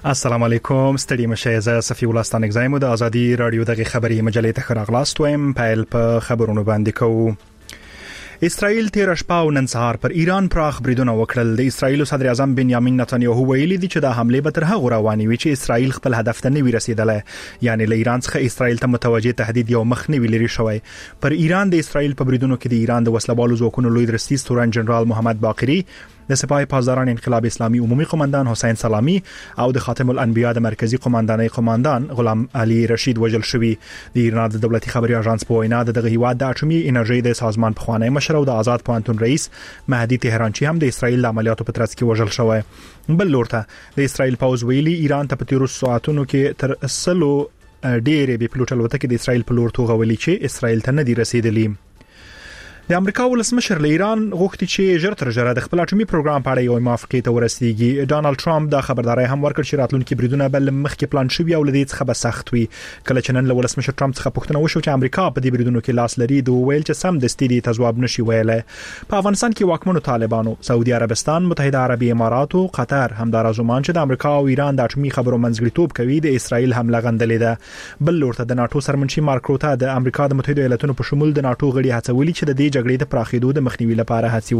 السلام علیکم ستړي مشه زه صفی الله ستانک زایم د ازادي رادیو دغه خبري مجلې ته خراغلاست ويم پایل په خبرونو باندې کوو. اسرائیل تیر شپه او نن سهار پر ایران پراخ بریدونه وکړل. د اسرائیل صدر اعظم بنیامین نتنیاهو ویلي دی چې د حمله به تر هغه رواني وي چې اسرائیل خپل هدف ته نه ورسېدله، یعنی له ایران څخه اسرائیل ته متوجه تهدید یو مخ نه ویلري شوی. پر ایران د اسرائیل په بریدونو کې د ایران د وسلوالو ځواکونو لوی درستیز تورن جنرال محمد باقری، د سپاه پاسداران انقلاب اسلامي عمومي قومندان حسین سلامي او د خاتم الانبیاء د مرکزی قومندانۍ قومندان غلام علي رشید وژل شوی. د ایران د دولتي خبري اژانس په وینا دغه هیواد د اټومي انرژي د سازمان په خوانی مشر او د آزاد پوهنتون رئیس مهدي تهرانچی هم د اسرائیل د عملیاتو په ترڅ کې وژل شوی. بل لورته د اسرائیل پوز ویلي ایران ته په تیرو ساعتونو کې تر 100 ډېرې بي پلوټ الوتکې د اسرائیل په لور توغولي چې اسرائیل ته نه دي رسیدلي. د امریکا ولسمشر له ایران غوښتي چې ژر تر ژره د خپل اټومي پروګرام په اړه یو موافقه ته ورسیږي. ډانلډ ټرمپ دا خبرداري هم ورکړ چې راتلونکي بریدونه بل مخکې پلان شوی او لدې څخه به سخت وي. کله چې نن له ولسمشر ټرمپ څخه پوښتنه وشو چې امریکا په دې بریدونو کې لاس لري، دوی ویل چې سم د ستړي تجواب نشي ویلای. په افغانستان کې واکمنو طالبانو، سعودي عربستان، متحده عربي امارات او قطر همدارز عمان چې د امریکا او ایران د اټومي خبرو منځګړیتوب کوي د اسرائیل حمله غندلې ده. بل لورته د ناتو سرمنشي مارک روتا د امریکا د متحده ایالاتونو په شمول د ناتو غړي هڅولي چې د دې جګړې د پراخېدو د مخنیوي لپاره هڅې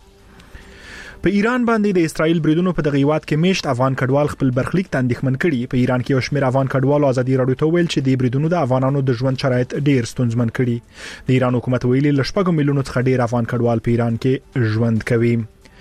وکړي. په ایران باندې د اسرائیل بریدونو په دغه هیواد کې میشت افغان کډوال خپل برخلیک ته اندېښمن کړي. په ایران کې یو شمېر افغان کډوال ازادي رادیو ته ویل چې د بریدونو د افغانانو د ژوند شرایط ډېر ستونزمن کړي. د ایران حکومت ویلي ل 4 میلیونو څخه ډېر افغان کډوال په ایران کې ژوند کوي.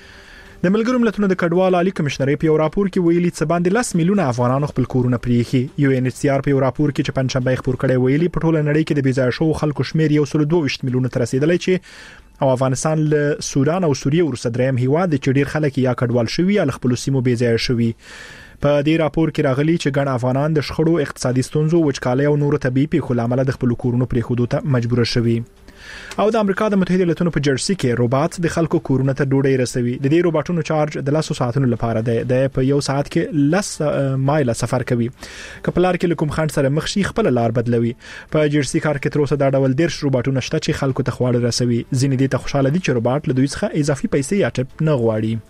د ملګرو ملتونو د کډوال عالی کمشنري په یو راپور کې ویلي چې باندې 10 میلیونه افغانانو خپل کورونه پریخي. یو ان ایچ سی آر په یو راپور کې چې پنځشنبه خبر کړی ویلي په ټوله نړۍ کې د بيځای شو خلکو شمیر 122 میلیونه تر رسیدلی چې او افغانستان له سودان او سوریه ورسره دریم هیواد چې ډیر خلک یا کډوال شوی یا خپل سیمو بيځای شوی. په دې راپور کې راغلي چې ګڼ افغانان د شخړو، اقتصادي ستونزو، وچکالۍ او نورو طبيعي پیښو لامل د خپل کورونو پریښودو ته مجبور شوي. او د امریکا د متحده ایالاتونو په جرسي کې روباټ د خلکو کورونه ته ډوډۍ رسوي. د دې روباټونو چارج د 10 ساعتونو لپاره دی. د په یو ساعت کې 10 مایل سفر کوي. کپلار کې کوم خند سره مخ شي خپل لار بدلوي. په جرسي کار کې تر اوسه دا ډول 10 روباټونه شته چې خلکو ته خواړه رسوي. ځینې دې ته خوشاله دي چې روباټ له دوی څخه اضافي پیسې یا ټپ نه غواړي.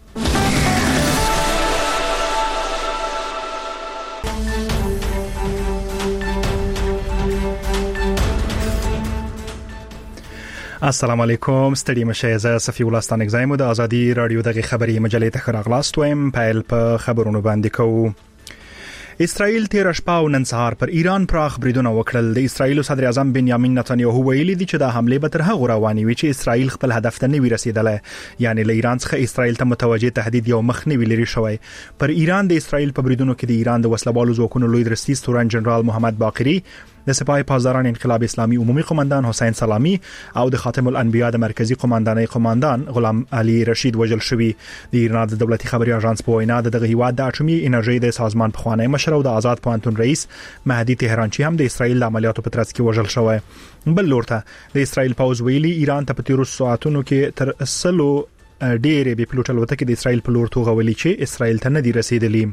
السلام علیکم ستړي مشه زه صفی الله ستانک زایم د ازادي رادیو دغه خبري مجلې ته خراغلاست ويم پایل په خبرونو باندې کوو. اسرائیل تیر شپه او نن سهار پر ایران پراخ بریدونه وکړل. د اسرائیل صدر اعظم بنیامین نتنیاهو ویلي دی چې د حمله به تر هغه رواني وي چې اسرائیل خپل هدف ته نه ورسېدله، یعنی له ایران څخه اسرائیل ته متوجه تهدید یو مخ نه ویلري شوی. پر ایران د اسرائیل په بریدونو کې د ایران د وسلوالو ځواکونو لوی درستیز تورن جنرال محمد باقری، د سپاه پاسداران انقلاب اسلامي عمومي قومندان حسین سلامي او د خاتم الانبیاء د مرکزی قومندانۍ قومندان غلام علي رشید وژل شوی. د ایران د دولتي خبري اژانس په وینا دغه هیواد د اټومي انرژي د سازمان په خوانی مشر او د آزاد پوهنتون رئیس مهدي تهرانچی هم د اسرائیل د عملیاتو په ترڅ کې وژل شوی. بل لورته د اسرائیل پوز ویلي ایران ته په تیرو ساعتونو کې تر 100 ډېرې بي پلوټ الوتکې د اسرائیل په لور توغولي چې اسرائیل ته نه دي رسیدلي.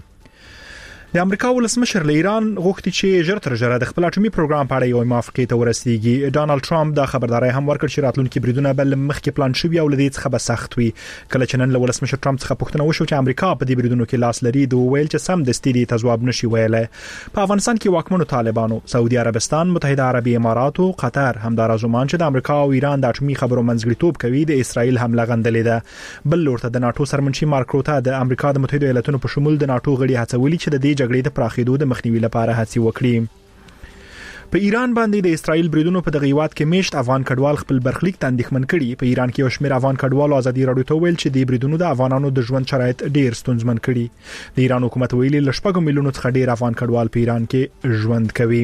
د امریکا ولسمشر له ایران غوښتي چې ژر تر ژره د خپل اټومي پروګرام په اړه یو موافقه ته ورسیږي. ډانلډ ټرمپ دا خبرداري هم ورکړ چې راتلونکي بریدونه بل مخکې پلان شوی او لدې څخه به سخت وي. کله چې نن له ولسمشر ټرمپ څخه پوښتنه وشو چې امریکا په دې بریدونو کې لاس لري، دوی ویل چې سم د ستړي تجواب نشي ویلای. په افغانستان کې واکمنو طالبانو، سعودي عربستان، متحده عربي امارات او قطر همدارز عمان چې د امریکا او ایران د اټومي خبرو منځګړیتوب کوي د اسرائیل حمله غندلې ده. بل لورته د ناتو سرمنشي مارک روتا د امریکا د متحده ایالاتونو په شمول د ناتو غړي هڅولي چې د دې جګړې د پراخېدو د مخنیوي لپاره هڅې وکړي. په ایران باندې د اسرائیل بریدونو په دغه هیواد کې میشت افغان کډوال خپل برخلیک ته اندېښمن کړي. په ایران کې یو شمېر افغان کډوال ازادي رادیو ته ویل چې د بریدونو د افغانانو د ژوند شرایط ډېر ستونزمن کړي. د ایران حکومت ویلي ل 4 میلیونو څخه ډېر افغان کډوال په ایران کې ژوند کوي.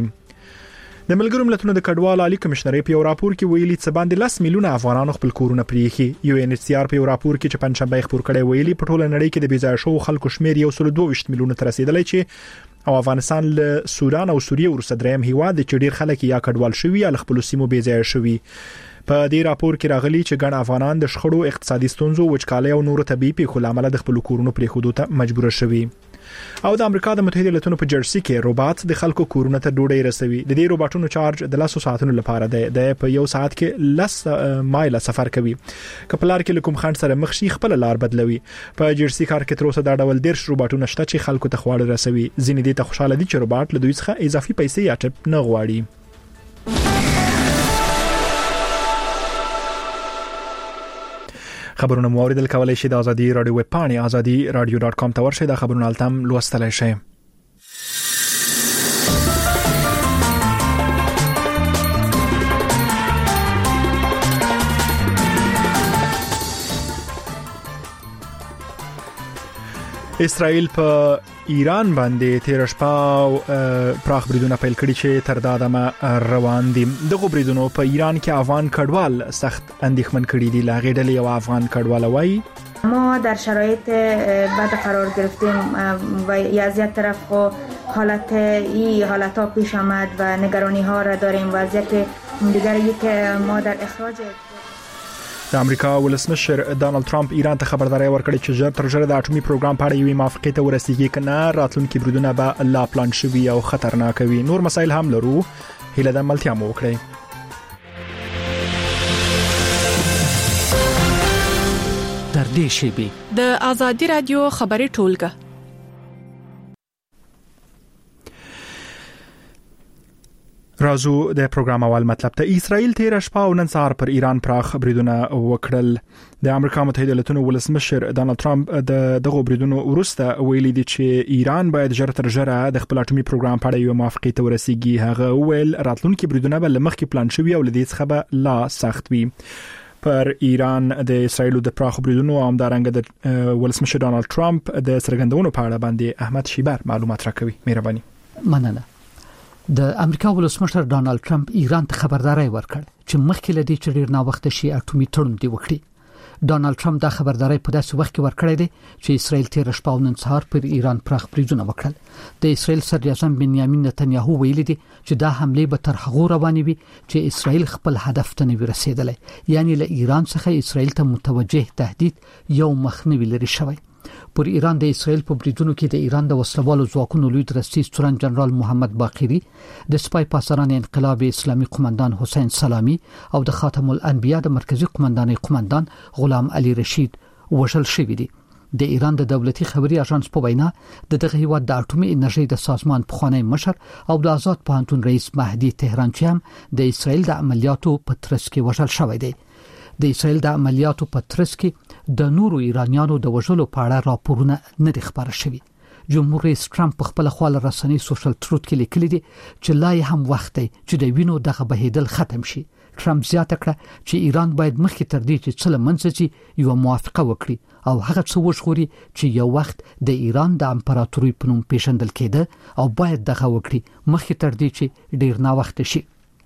د ملګرو ملتونو د کډوال عالی کمشنري په یو راپور کې ویلي چې باندې 10 میلیونه افغانانو خپل کورونه پریخي. یو ان ایچ سی آر په یو راپور کې چې پنځشنبه خبر کړی ویلي په ټوله نړۍ کې د بيځای شو خلکو شمیر 122 میلیونه تر رسیدلی چې او افغانستان له سودان او سوریه ورسره دریم هیواد چې ډیر خلک یا کډوال شوی یا خپل سیمو بيځای شوی. په دې راپور کې راغلي چې ګڼ افغانان د شخړو، اقتصادي ستونزو، وچکالۍ او نورو طبيعي پیښو لامل د خپل کورونو پریښودو ته مجبور شوي. او د امریکا د متحده ایالاتونو په جرسي کې روباټ د خلکو کورونه ته ډوډۍ رسوي. د دې روباټونو چارج د 10 ساعتونو لپاره دی. د په یو ساعت کې 10 مایل سفر کوي. کپلار کې کوم خند سره مخ شي خپل لار بدلوي. په جرسي کار کې تر اوسه دا ډول 10 روباټونه شته چې خلکو ته خواړه رسوي. ځینې دې ته خوشاله دي چې روباټ له دوی څخه اضافي پیسې یا ټپ نه غواړي. خبرونه مو اوریدل کولای شئ د ازادي رادیو ویب پاڼې azadi.radio.com ته ورشئ. دا خبرونه التم لوستلای شئ. اسرائیل په ایران باندې تیر شپه پراخ بریدونه پیل کړي چې تر دا دمه روان دي. دغه بریدونو په ایران کې افغان کډوال سخت اندېښمن کړي دي. لاغې ډلې یو افغان کډوال وایي ما در شرایط بد قرار گرفتیم و از یک طرف حالتها پیش آمد و نگرانی ها را داریم. وضعیت دیگری که ما در اخراج د امریکا ولسمشر ډانلډ ترامپ ایران ته خبرداري ورکړې چې ژر تر ژره د اټومي پروګرام په اړه یوې موافقې ته ورسیږي کنه راتلونکي بریدونه به لا پلان شوي او خطرناک وي. نور مسایل هم لرو. هیله د ملتیا مو وکړئ. در دې شیبه د ازادي رادیو خبري ټولګه رازو د پروګرام اول مطلب ته اسرائیل تیر شپه او نن سهار پر ایران پراخ بریدونه وکړل. د امریکا متحده ایالاتونو ولسمشر ډانلډ ترامپ دغه بریدونو وروسته ویلي دي چې ایران باید ژر تر ژره د خپل اټومي پروګرام په اړه یو موافقې ته ورسیږي. هغه ویل راتلونکي بریدونه به لمخکې پلان شوي او لدې څخه به لا سخت وي. پر ایران د اسرائیل د پراخ بریدونو او همدارنګه د ولسمشر ډانلډ ترامپ د سرګندونو په اړه باندې احمد شیبر معلومات راکوي. مهرباني. مننه. د امریکا ولسمشر ډانلډ ترامپ ایران ته خبرداري ورکړ چې مخکې لدی چې ډیر نا وخت شي اټومي تړون دی وکړي. ډانلډ ترامپ دا خبرداري په داسې وخت کې ورکړی دی چې اسرائیل تیر شپه او نن سهار پر ایران پراخ بریدونه وکړل. د اسرائیل صدر اعظم بنیامین نتنیاهو ویلي دی چې دا حمله به تر هغه روانې وي چې اسرائیل خپل هدف ته نه رسیدلی، یعنی له ایران څخه اسرائیل ته متوجه تهدید یو مخنیوي لري شوی. پر ایران د اسرائیل په بریدونو کې د ایران د وسلوالو ځواکونو لوی درستي ستورن جنرال محمد باقری، د سپای پاسداران انقلاب اسلامي قومندان حسین سلامی او د خاتم الانبیاء د مرکزی قومندان غلام علی رشید وژل شوی دي. د ایران د دولتي خبري اژانس په وینا دغه هیواد د اټومي انرژي د سازمان پخوانی مشر او د آزاد پوهنتون رئیس مهدی تهرانچی هم د اسرائیل د عملیاتو په ترڅ کې وژل شوی دی. د اسرائیل د عملیاتو په ترڅ کې د نورو ایرانیانو د وژلو په اړه راپورونه نه دي خبره شوي. جمهور رئیس ټرمپ په خپل خپل رسنۍ سوشل ټروت کې لیکلي دي چې لا هم وخت دی چې د وینو دغه بهیدل ختم شي. ټرمپ زیاته کړه چې ایران باید مخکې تر دې چې څه منځي یو موافقه وکړي او هغه څه وژغوري چې یو وخت د ایران د امپراتوري په نوم پیژندل کېده او باید دغه وکړي مخکې تر دې چې ډیر نا وخت شي.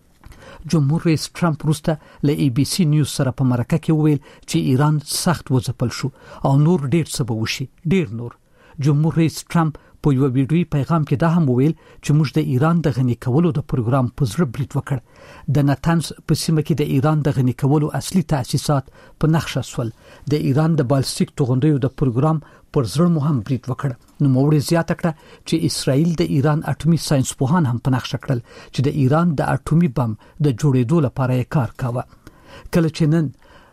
جمهور رئیس ټرمپ وروسته له ABC نیوز سره په مرکه کې ویل چې ایران سخت وځپل شو او نور ډیر څه به وشي، ډیر نور. جمهور رئیس ټرمپ په یو ویډیوي پیغام کې دا هم ویل چې موږ د ایران د غني کولو د پروګرام په زړه برید وکړ. د نتنز په سیمه کې د ایران د غني کولو اصلي تأسیسات په نقشه سول. د ایران د بالستیک توغندیو د پروګرام پر زړه مو هم برید وکړ. نو موږ زیاته کړه چې اسرائیل د ایران اټومي ساينس پوهان هم په نقشه کړل چې د ایران د اټومي بم د جوړېدو لپاره یې کار کاوه. کله چې نن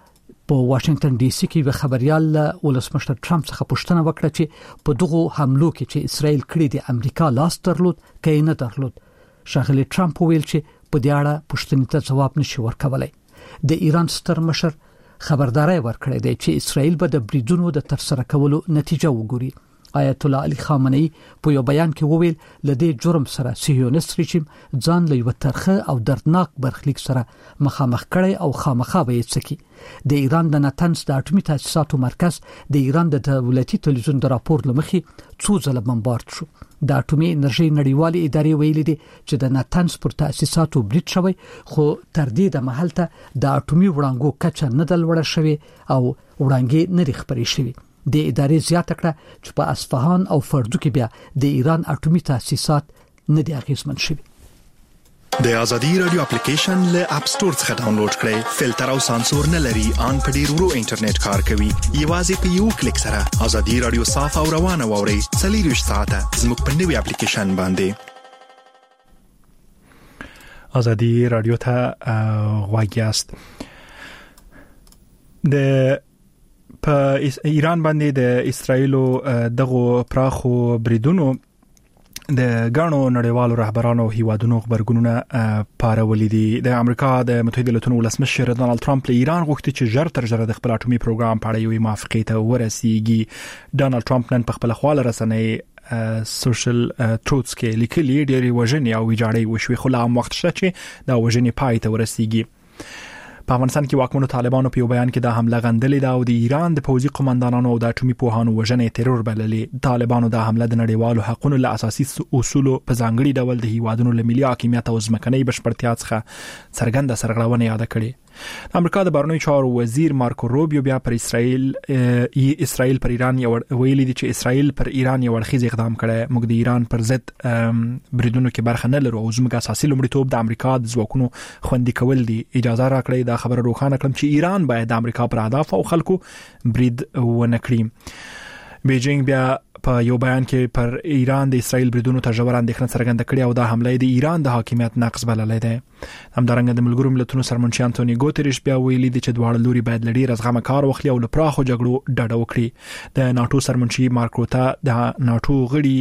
په واشنگټن ډي سي کې خبريال ولسمشر ټرمپ څخه پوښتنه وکړه چې په دغه حملو کې چې اسرائیل کړی د امریکا لاس درلود کې نه درلود، شاغلي ټرمپ ویل چې په دې اړه پوښتنې ته جواب نشي ورکولای. د ایران ستر مشر خبرداري ورکړې ده چې اسرائیل به د بریدونو د ترسره کولو نتیجه وګوري. آیت الله علی خامنه‌ای په یو بیان کې وویل لدې جرم سره صهیونیست رژیم ځان له یو ترخه او دردناک برخلیک سره مخامخ کړي او خامخا به یې سکی. د ایران د نتنز د اټومي تاسیساتو مرکز د ایران د دولتي تلویزیون د راپور لمخې څو ځله بمبارد شو. د اټومي انرژي نړیوالې ادارې ویلي دي چې د نتنز پر تاسیساتو برید شوی، خو تر دې د محل ته د اټومي وړانګو کچه نه دلوړه شوی او وړانګې نه خبرې شوی. د ادارې زیاته کړه چې په اصفهان او فردو کې بیا د ایران اټومي تاسیسات نه دي اغیزمن شوي. د ازادي رادیو اپلیکیشن له اپ ستور څخه ډاونلوډ کړئ. فلټر او سانسور نه لري، ان په ډیر ورو انټرنیټ کار کوي. یوازې په یو کلیک سره ازادي رادیو صاف او روانه ووري. 24 ساعته زموږ په نوې اپلیکیشن باندې. ازادي رادیو ته غواګیاست. د په ایران باندې د اسرایلو دغه پراخو بریدونو د غاڼو نړیوالو رهبرانو هیوادونو خبرګونونه پارولې دي. د امریکا د متحده ایالاتو ولسمشر ډونالد ټرمپ له ایران غوښتي چې ژر تر ژره د خپل اټومي پروګرام په اړه یو موافقه ته ورسیږي. ډونالد ټرمپ نن په خپل خپل رسنۍ سوشل ټروتس کې لیکلي ډېری وژنې او ویجاړې وشوي، خو لا هم وخت شته چې دا وژنې پای ته ورسیږي. په افغانستان کې واکمنو طالبانو په یو بیان کې د حمله غندلې ده او د ایران د پوځي قومندانانو او د اټومي پوهانو وژنې ترور بللې. طالبانو د حمله د نړیوالو حقوقو له اساسي اصولو په ځانګړي ډول د هیوادونو له ملي حاکمیت او ځمکنۍ بشپړتیا څخه څرګنده سرغړونه یاد کړې. امریکا د بهرنیو چارو وزیر مارکو روبیو بیا پر اسرائیل پر ایران یو ویلي دي چې اسرائیل پر ایران یو اړخیز اقدام کړي. موږ د ایران پر ضد بریدونو کې برخه نه لرو او زموږ اساسي لومړیتوب د امریکا د ځواکونو خوندي کول دي. اجازه راکړئ دا خبره روښانه کړم چې ایران باید د امریکا پر اهداف او خلکو برید ونه کړي. بیجینګ بیا په یو بیان کې پر ایران د اسرائیل بریدونو ته ژور اندېښنه څرګنده کړې او دا حمله د ایران د حاکمیت نقض بللې ده. همدارنګه د ملګرو ملتونو سرمنشي انټونی ګوتریش بیا ویلي دي چې دواړه لوري باید لړۍ رزغمه کار وکړي او له پراخو جګړو ډډه وکړي. د ناتو سرمنشي مارک روتا د ناتو غړي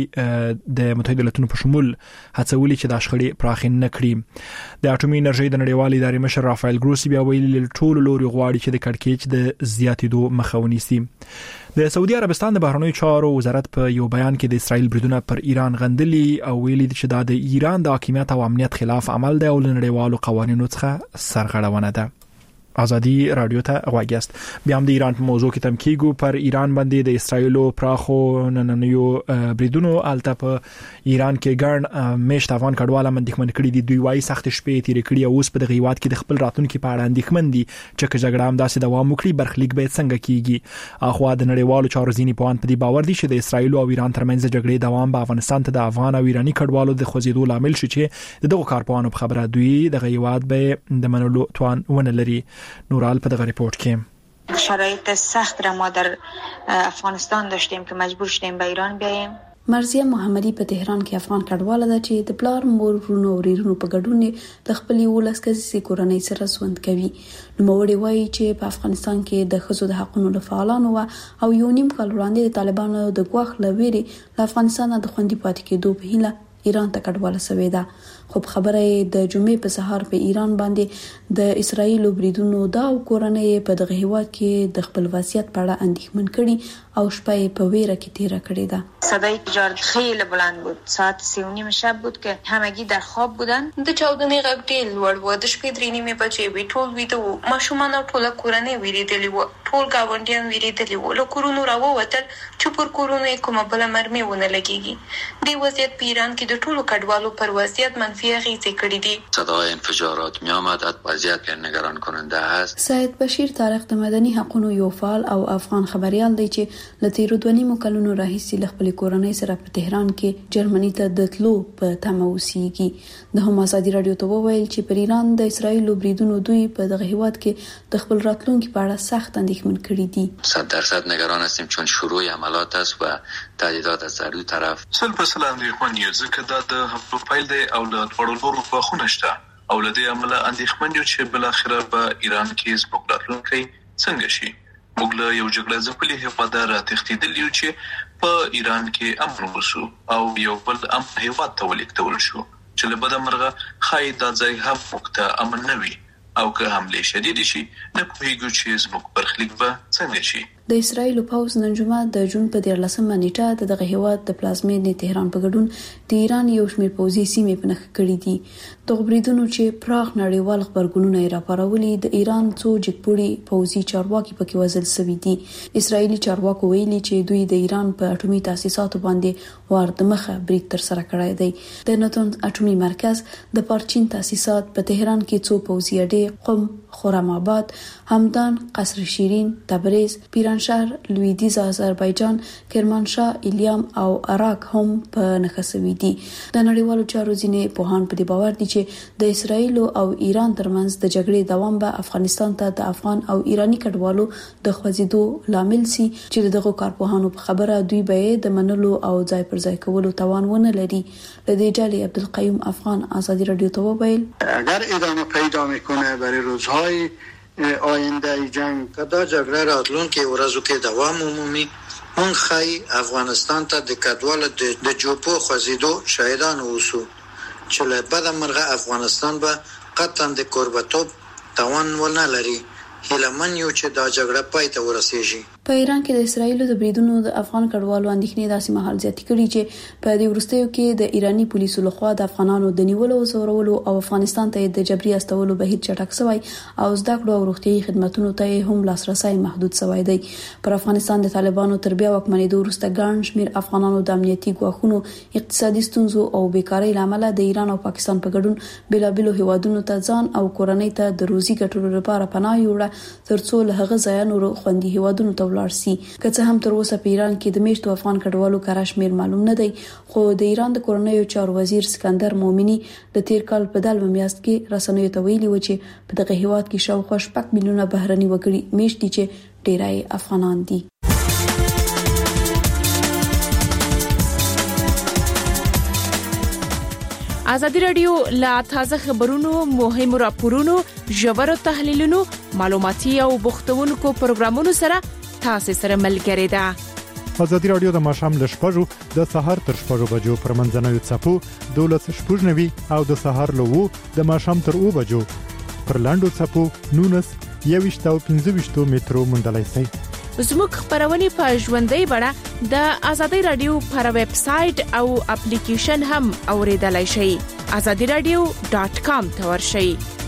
د متحده ایالاتو په شمول هڅولي چې د شخړې پراخ نه کړي. د اټومي انرژي د نړیوالې ادارې مشر رافایل ګروسی بیا ویلي ټول لوري غواړي چې د کړکېچ د زیاتېدو مخه ونیسي. د سعودي عربستان د بهرنیو چارو وزارت په یو بیان کې د اسرائیل بریدونه پر ایران غندلي او ویلي چې دا د ایران د حاکمیت او امنیت خلاف عمل دی او له نړیوالو قوانینو څخه سرغړونه ده. ازادي رادیو ته غواګیاست. بیا هم د ایران په موضوع کې تم کېږو. پر ایران باندې د اسرائیلو پراخو نننیو بریدونو الته په ایران کې ګڼ میشت افغان کډواله اندېښمن کړي دي. دوی وايي سخت شپې تیرې کړي او اوس په دغه هیواد کې د خپل راتلونکي په اړه اندېښمن دي چې جګړه هم داسې دوام وکړي برخلیک به څنګه کیږي. اخوا د نړیوالو چارو ځینې پوهان په دې باور دي چې د اسرائیل او ایران ترمنځ جګړې دوام به افغانستان ته د افغان او ایرانی کډوالو د خوځېدو لامل شي چې دغه کارپوهانو په خبره دوی دغه هیواد به د منلو توان ونه لري. نورال په دغه ریپورت کې شرایط سخت را ما در افغانستان داشتیم که مجبور شدیم به ایران بیاییم. مرزیه محمدی په تهران کې افغان کډواله ده چې د پلار مور ورونو او ورونو په ګډون د خپل 11 کسیزې کورنۍ سره ژوند کوي. نوموړي وایي چې په افغانستان کې د ښځو د حقوقو د فعالانو او یو نیم کال وړاندې د طالبانو د ګواښ لويري له افغانستان د خوندي پاتې کېدو په هیله ایران ته کډواله شوې ده. خو خبره د جمعې په سهار په ایران باندې د اسرائیل بریدونو دا کورنۍ په دغه هیواد کې د خپل وضعیت په اړه اندېښمن کړي او شپه په ویره کې تیر کړې ده. صدای تجارت خیلی بلند بود. ساعت 3:30 شب بود که همگی در خواب بودن. د چاودنې غږ ډېر لوړ و. د شپې 3:30 بجې وی ټول ویده وو. ماشومان او ټول کورنۍ ویریدلې وو. ټول گاونډیان ویریدلې وو. له کورونو راووتل چې پر کورونو کومه بل مرمۍ ونه لګيږي. د وضعیت په ایران کې د ټولو کډوالو پر وضعیت منفي اغیزې کړې دي. صدای انفجارات میآمد. وضعیت نگران کننده است. سید بشیر طارق د مدني حقوقو یو فعال او افغان خبريال دی چې لته رودونی مکلونو راهیسي ل خپل کورنۍ سره په تهران کې جرمني ته د تلو په تمه اوسېږي. د هم ازادي رادیو ته وویل چې پر ایران د اسرائیل بریدونو دوی په دغه هیواد کې د خپل راتلونکي په اړه سخت اندېښمن کړي دي. 100% نگران هستیم چون شروع عملیات است و تهدیدات از هر دو طرف. سلام اندېښمن یو ځکه دا د هفتو پیل دی او له ټولو لورو په خونه شته او له دې عمله اندېښمن یو چې بل اخره په ایران کې زموږ راتلونکی څنګه شي. موږ له یو جګړه ځپلي هیواد راتښتېدل یو چې په ایران کې امن وسو او یو بل امن هیواد ته ولیکتول شو چې له بده مرغه خای دا ځای هم وخته امن نه وي او که حمله شدید شي نه پوهیږو چې زموږ برخلیک به څنګه شي. د اسرائیل پوځ نن جمعه د جون په 13 نیټه دغه هیواد د پلازمینې تهران په ګډون د ایران یو شمېر پوځي سیمې په نښه کړې دي. دغه بریدونو چې پراخ نړیوال خبرګونونه یې راپارولي د ایران څو جګپوړي پوځي چارواکي پکې وژل شوي دي. اسرائیلي چارواکو ویلي چې دوی د ایران په اټومي تاسیساتو باندې واردمخه برید تر سره کړی دی. د ناتو اټومي مرکز د پارچین تاسیسات په تهران کې څو پوځي اډې قم خرم آباد، همدان، قصر شیرین، تبریز، پیرانشهر، لویدیز آذربایجان، کرمانشاه، ایلیام او عراق هم په نښه شوي دي. د نړیوالو چارو ځینې پوهان په دې باور دي چې د اسرایل او ایران ترمنځ د جګړې دوام به افغانستان ته د افغان او ایرانی کډوالو د خوځېدو لامل سي چې دغه کارپوهانو په خبره دوی به د منلو او ځای پر ځای کولو توان ونه لري. لدی جالی عبدالقیوم افغان آزادی رادیو ته وویل اگر ادامه پیدا میکنه برای روزهای آینده جنگ دا جګړه راتلونکي ورځو کې دوام عمومي مونږ خای افغانستان ته د کډوالو د جوپو خوځېدو شاهدان اوسو چې له بده مرغه افغانستان به قطعا د کوربتوب توان ونه لري. هیله من یو چې دا جګړه پای ته ورسیږي. په ایران کې د اسرایل د بریدونو د افغان کډوالو اندېښنې داسې مهال زیاتې کړي چې په دې وروستیو کې د ایرانی پولیسو لخوا د افغانانو د نیولو او زورولو او افغانستان ته د جبري استولو بهیر چټک شوی او زده کړو او روغتيایي خدماتو ته هم لاسرسي محدود شوی دی. پر افغانستان د طالبانو تر بیا واکمنېدو وروسته ګڼ شمېر افغانانو د امنیتي ګواښونو، اقتصادي ستونزو او بیکارۍ لامل د ایران او پاکستان په ګډون بېلابېلو هیوادونو ته ځان او کورنۍ ته د روزي ګټلو لپاره پناه یوړه ترڅو له هغه ځای نور خوندي هیوادونو ته ولاړ شي. که څه هم تر اوسه په ایران کې د میشتو افغان کډوالو کره شمیر معلوم نه دی، خو د ایران د کورنیو چارو وزیر سکندر مومنی د تیر کال په دالمه میاشت کې رسنیو ته ویلي و چې په دغه هیواد کې شاوخوا 6 میلیونه بهرني وګړي میشت دي چې ډیری افغانان دي. آزادی رادیو لا تازه خبرونو، مهمو راپورونو، ژورو تحلیلونو، معلوماتي او بوختونکو پروګرامونو سره تاسو سره ملګری ده. آزادی رادیو د ماښام ل 6:00 د سحر تر 6:00 بجو پر منځنوي څپو 12:00 او د سحر له 2 د ماښام تر 2 بجو پر لاندو څپو 19 او 15 مترو مندلای سي. زموږ خبرونه په ژوندۍ بڼه د آزادی رادیو پر ویب سټ او اپلیکیشن هم اوریدلای شئ. azadiradio.com ته ورشئ.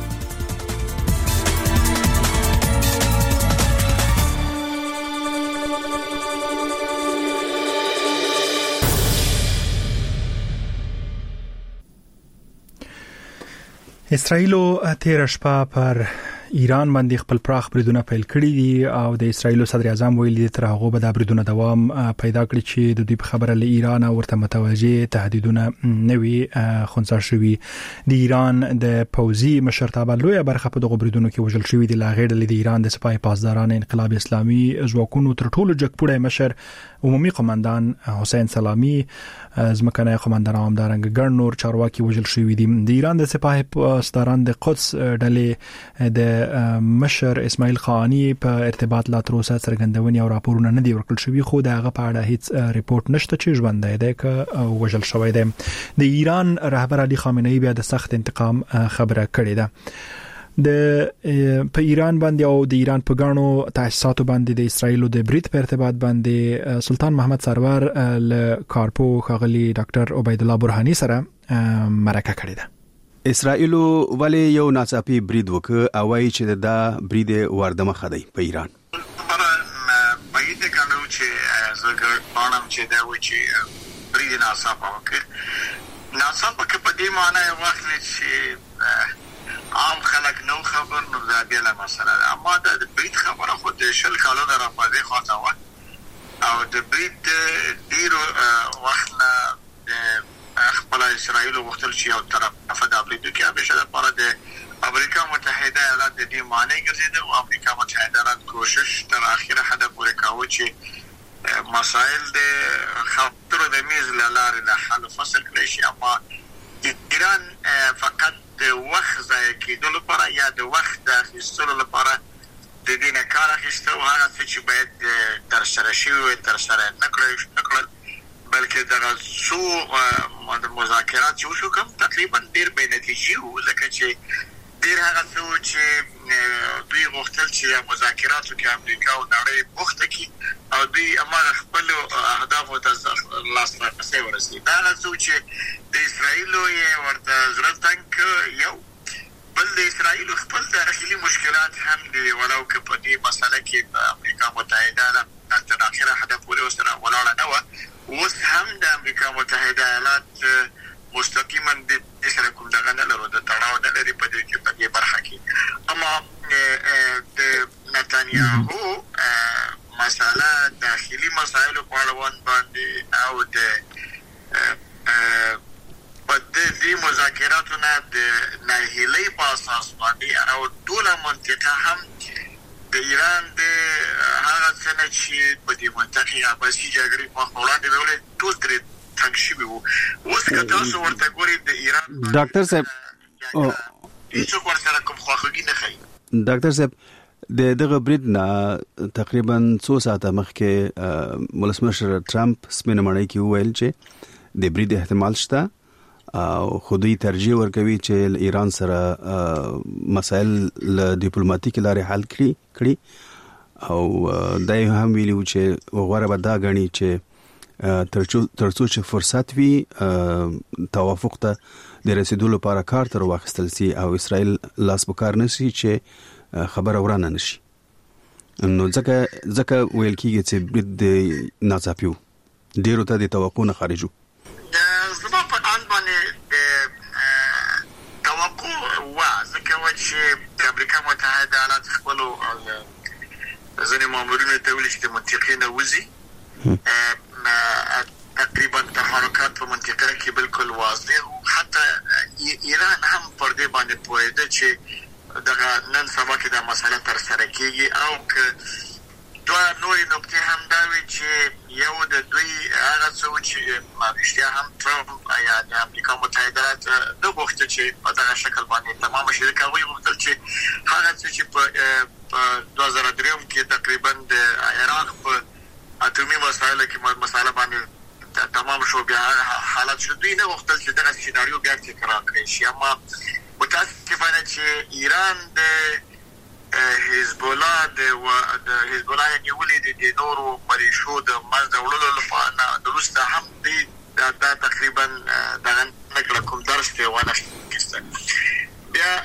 اسرائیل تیر شپه پر ایران باندې خپل پراخ بریدونه پیل کړي دي او د اسرائیل صدر اعظم ویلي تر هغه به د بریدونو دوام پیدا کړي چې د دوی په خبره له ایران ورته متوجه تهدیدونه نوي خنثی شوي. د ایران د پوځي مشرتابه لوی برخه په دغه بریدونو کې وژل شوی دی. لاغړ د ایران د سپاه پاسداران انقلاب اسلامي ځواکونو تر ټولو جګپوړی مشر عمومي قومندان حسین سلامي، ځمکنی قومندان همدارنګ ګڼ نور چارواکي وژل شوی دي. د ایران د سپاه پاسداران د قدس ډلې د مشر اسماعیل خانی په ارتباط لا تر اوسه څرګندونې او راپورونه نه دی ورکړل شوی، خو د هغه په اړه هیڅ ریپورت نشته چې ژوندی دی که وژل شوی دی. د ایران رهبر علي خامنه‌ای بیا د سخت انتقام خبره کړې ده. په ایران باندې او د ایران په غاڼو تاسیساتو باندې د اسرایل د برید په ارتباط باندې سلطان محمد سرور له کارپو خغلی ډاکټر عبید الله برهانی سره مرکه کړې ده. اسرائیل ولی یو ناڅاپي برید وکړ او وايي چې دا برید واردمه خدای په ایران باید کنه چې زګر پانم چې دا و چې برید ناڅاپه وکړ. ناڅاپه کې په دې معنی واخلي چې عام خلک نو خبر نو دا بیا له مسله ده، اما دا د برید خبره خو د شل کالو نه راپدې خاطر و او د برید ډیرو وخت نه خپل اسرائیل وختل چې یو طرف د برید کې همیشه لپاره د امریکا متحده ایالات د دې معنی ګرځیدل او امریکا متحده ایالات کوشش تر اخره حد پورې کاوه چې مسائل د خطر د میز لاره له حل فصل کړي شي، اما ایران فقط د وخت ځای کېدل لپاره یا د وخت د اخیستلو لپاره د دې نه کار اخیسته او هغه چې باید تر سره شي او تر سره نکړل بلکې دا څو مذاکرات چې وشو کوم تقریبا ډیر به نتیجې وو، ځکه چې ډیر هغه څه چې دوی غوښتل چې مذاکراتو کې امریکا او نړۍ بوخته کړي او دوی امر خپل اهداف ته لاسرسي ورسوي. دا څه چې د اسرائیل یې ورته ضرورت تنګ یو بل د اسرائیل خپل داخلي مشکلات هم دي، ولو که په دې مسله کې امریکا متحده تر اخره حد پورې وسره ولاړه نه و. اوس هم د امریکا متحده ایالات مستقیما د سره کوم دغه نه لرو د تړاو نه لري په دې کې په دې برخه کې، اما نتنیاهو مساله داخلي مسایل په اړه باندې او د په دې مذاکراتونو د ناهیلۍ په اساس باندې او ټول منطقه هم د ایران د هغه څه چې په دې منطقه عباسي جګړې په وړاندې ولې ټول تر څنګه شي وو اوس که تاسو ورته ګورئ د ایران ډاکټر صاحب هیڅ ورسره کوم خواخوږي نه ښیي. ډاکټر صاحب دغه برید نه تقریبا 2 ساعته مخکې ولسمشر ټرمپ سپینمړی کې وویل چې د برید احتمال شته او خودي ترجیح ورکوي چې ایران سره مسائل له ډیپلوماټیک لارې حل کړي او دای هم ویلو چې غوړه به دا غني چې ترڅو چې فرصت وي توافق ته د رسیدو لپاره کار تر واخیستل سي او اسرائیل لاس بکار نشي چې خبر اورانه نشي. نو ځکه ویل کیږي چې د ناڅاپیو ډیرو ته د توقع نه خارجو. زما په ان باندې د توقع ځکه چې امریکا متحده ایالات خپل ځینې مامورینو ته ویل چې د منطقې نه وځي تقریبا تحرکات په منطقه کې بالکل واضح او حتی ایران هم پر دې باندې پوهیده چې دغه نن سبا کې د مسله تر سره کېږي او که دوه نورې نقطې هم دا وي چې یو د دوی هغه څه چې رښتیا هم ټرمپ یا د امریکا متحده ایالات نه غوښتل چې په دغه شکل باندې تمام شي ځکه هغوی غوښتل چې هغه څه چې په 2003 کې تقریبا د عراق په اتومي مسایلو کې مسله باندې تمام شو بیا حالت شو دوی نه غوښتل چې دغه سیناریو بیا تکرار کړي شي. اما متاسفانه چې ایران د حزب الله نیولې د نورو ملیشو د منځ وړلو لپاره د روسته هم دا تقریبا دغه نکړه کوم درس ته ونه کېسته. بیا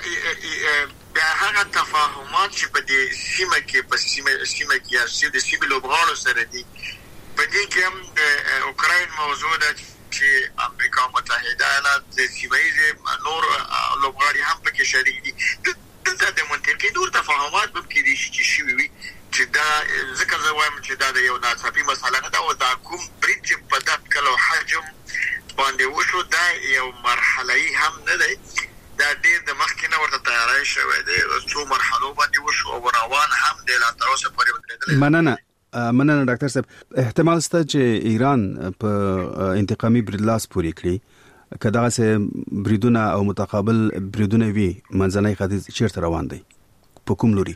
هغه تفاهمات چې په دې سیمه کې یا د سیمې لوبغاړو سره دي په دې کې هم د اوکراین موضوع ده چې امریکا متحده ایالات د سیمې نور لوبغاړي هم پکې شریک دي. دلته د منطقې نور تفاهمات به کې دي چې شي وي چې دا ځکه زه وایم چې دا د یو ناڅاپي مسله نه ده او دا کوم برید چې په دغه کلو حجم باندې وشو دا یو مرحله‌ای هم نه دی. دا ډېر د مخکې نه ورته تیاری شوی دی څو مرحلو باندې وشو او روان هم دی لا تر اوسه پورې ودرېدلی. مننه ډاکټر صاحب. احتمال شته چې ایران په انتقامي برید لاس پورې کړي که دغه سه بریدونه او متقابل بریدونه وي منځنۍ ختیځ چیرته روان دی په کوم لوري؟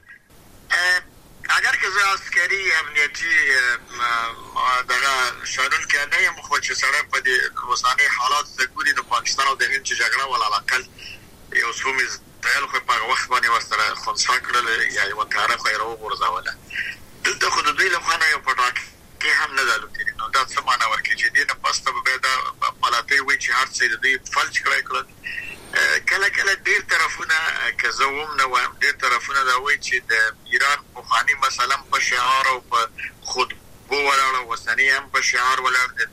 اگر که زه عسکري امنیتي دغه شاډون کې نه یم خو چې سره په دې اوساني حالات د ګوري د پاکستان او د هند چې جګړه ولا علاقل یو څو مزایل خو په وخت باندې ورسره خنثی کړل یا یو کار خو یې ورغورځوله دلته خو د دوی له خانه یو پټاک کې هم نه دالوتي. نو دا څه معنا ورکړي چې دې نه پسته به دا ملاته وي چې هر څه دې فلج کړل. کله ډېر طرفونه که زه هم نه وایم ډېر طرفونه دا وایي چې د ایران پخواني مثلا په شعار او په خطبو ولاړ او وسنی هم په شعار ولاړ د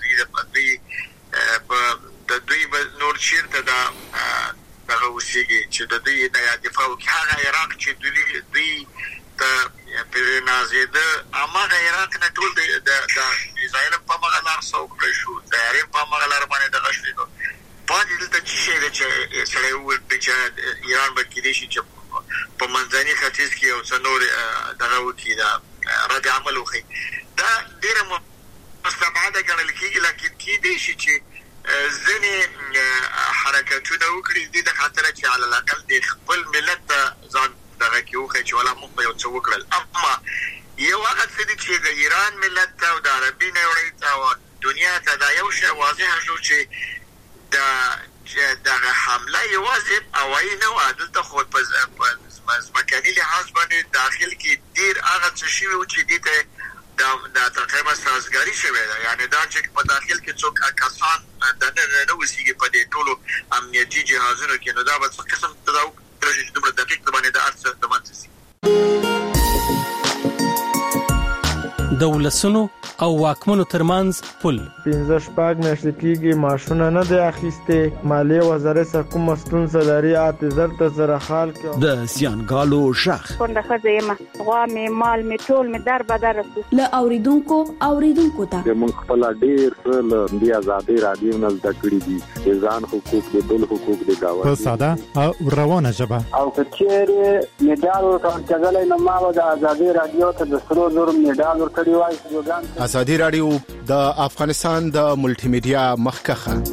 دوی نور چیرته دغه وسیږي چې د دوی د دفاع وکړي هغه عراق چې دوی ته په نازیده اما د عراق نه ټول د اسرائیل په مغه لار سو کړی شو د عراق په مغه لار باندې دغه شوی نو پاتې دلته چې سره وو چې ایران به کېدې شي چې په منځني ختیځ کې او څنور دغه وکړي دا رد عمل وکړي. دا ډیره مستبعده ګڼل کېږي لکه کېدې شي چې ځینې حرکتونه وکړي د خاطر چې علي الاقل د خپل ملت ځان دغه کې وخت چې ولا موږ یو څه وکړل. اما یو هغه څه چې د ایران ملت او د عربي نړۍ او دنیا ته دا یو شی واضح شو چې دغه حمله یوازې اوایي نه و دلته خو په ځمکني لحاظ باندې داخل کې ډیر هغه څه شي چې دته دا تقریبا سازګاری شوی دی. یعنی دا چې په داخل کې څوک کسان د نه وسیږي په دې ټولو امنیتي جهازونو کې نو دا به څه قسم تداو ترشي چې دومره دقیق باندې د ارڅ د منځسي د ولسونو او واکمنو ترمنځ پل. 15 شپږ میاشتې کېږي ماشونه نه دی اخیسته. مالیه وزارت کوم ستونزه لري اته زر سره حال کې د زیانګالو شخ څنګه خزه ما غوا می مال می ټول می در بدر له اوریدونکو ته موږ خپل ډیر څه د آزادي رادیو نه د کړی دي ځان حقوق د بل حقوق د گاوه په ساده او روانه ژبه او کچېره میډال ورکړل نو ما د آزادي رادیو ته د سرو زر میډال ورکړی وای. آزادي رادیو د افغانستان د ملټي میډیا مخکخه.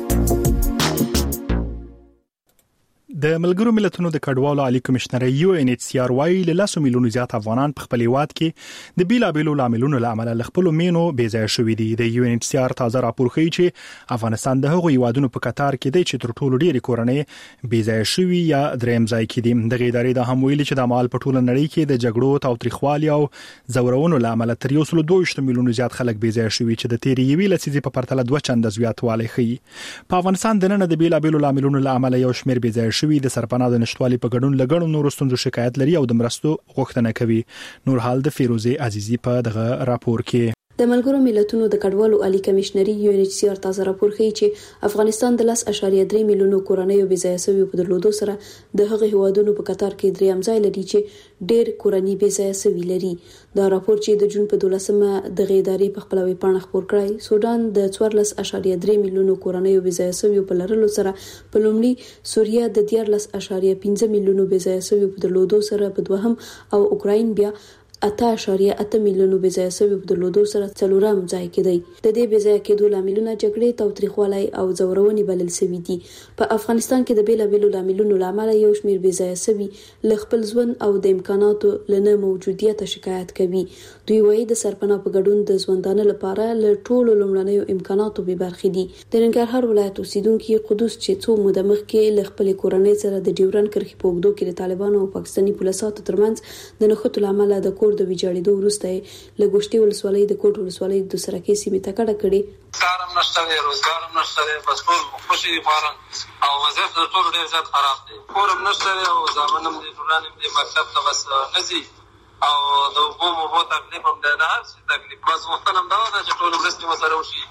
د ملګرو ملتونو د کډوالو عالی کمشنر UNHCR وايي له 100 میلیونو زیات افغانان په خپل هیواد کې د بیلابېلو لاملونو لامل له خپل مینو بې ځای شوي دي. د UNHCR تازه راپور ښیي چې افغانستان د هغو هیوادونو په کتار کې دی چې تر ټولو ډېری کورنۍ بې ځای شوي یا دریم ځای کې دي. د ادارې د هم ویلي چې د مال په ټوله نړۍ کې د جګړو تاوتریخوالي او زورونو لامل تر 122 میلیونو زیات خلک بې ځای شوي چې د تیری یوې لسیزې په پرتله 2 چنده زیاتوالی ښیي. په افغانستان د نن د بیلابېلو لاملونو لامل یو شمېر بې ځای شوي د سرپناه د نشټوالي په ګډون لګړو نور ستونزو شکایت لري او د مرستو غوښتنه کوي. نور حال د فیروزه عزیزی په دغه راپور کې. د ملګرو ملتونو د کډوالو عالی کمشنري UNHCR تازه راپور ښیي چې افغانستان د 10.3 میلیونو کورنۍ بې ځای شوي په درلودو سره د هغه هیوادونو په کتار کې دریم ځای لري چې ډېر کورنۍ بې ځای شوي لري. دا راپور چې د جون په 12مه د غیداري په خپل ویبپاڼه خپور کړی سودان د 14.3 میلیونو کورنۍ بې ځای شوي په لرلو سره په لومړي سوریه د 14.5 میلیونو بې ځای شوي په درلودو سره په دوهم او اوکراین بیا 8.8 میلیونو بې ځای شوي په درلودو سره څلورم ځای کې دی. د دې بې ځای کېدو لاملونه جګړې تاوتریخوالی او زورونې بلل شوي دي. په افغانستان کې د بیلابېلو لاملونو لامل یو شمېر بې ځای شوي له خپل ژوند او د امکاناتو لنه موجودیت شکایت کوي. دوی وایي د سرپناه په ګډون د ژوندانه لپاره له ټولو لومړنیو امکاناتو بې برخې دي. د ننګرهار ولایت اوسیدونکي قدوس چې څو موده مخکې له خپل کورنۍ سره د ډیورن کرښې په اوږدو کې د طالبانو او پاکستاني پولیسو ترمنځ د نښتو لامل د کور د ویجاړېدو وروسته له ګوشتي ولسوالۍ د کوټ ولسوالۍ د سرکې سیمې ته کډه کړې. کارم نشته دی، روزګارم نشته دی، بس ټول خوشي دي فارم او وضعیت د ټول ډېر زیات خراب دی. کورم نشته دی او زامنم دی ټولانم دی مکتب ته بس نه ځي او د اوبو تکلیف هم دی، د هر څه تکلیف. بس غوښتنه همدغه ده چې ټول مرستې ورسره وشي.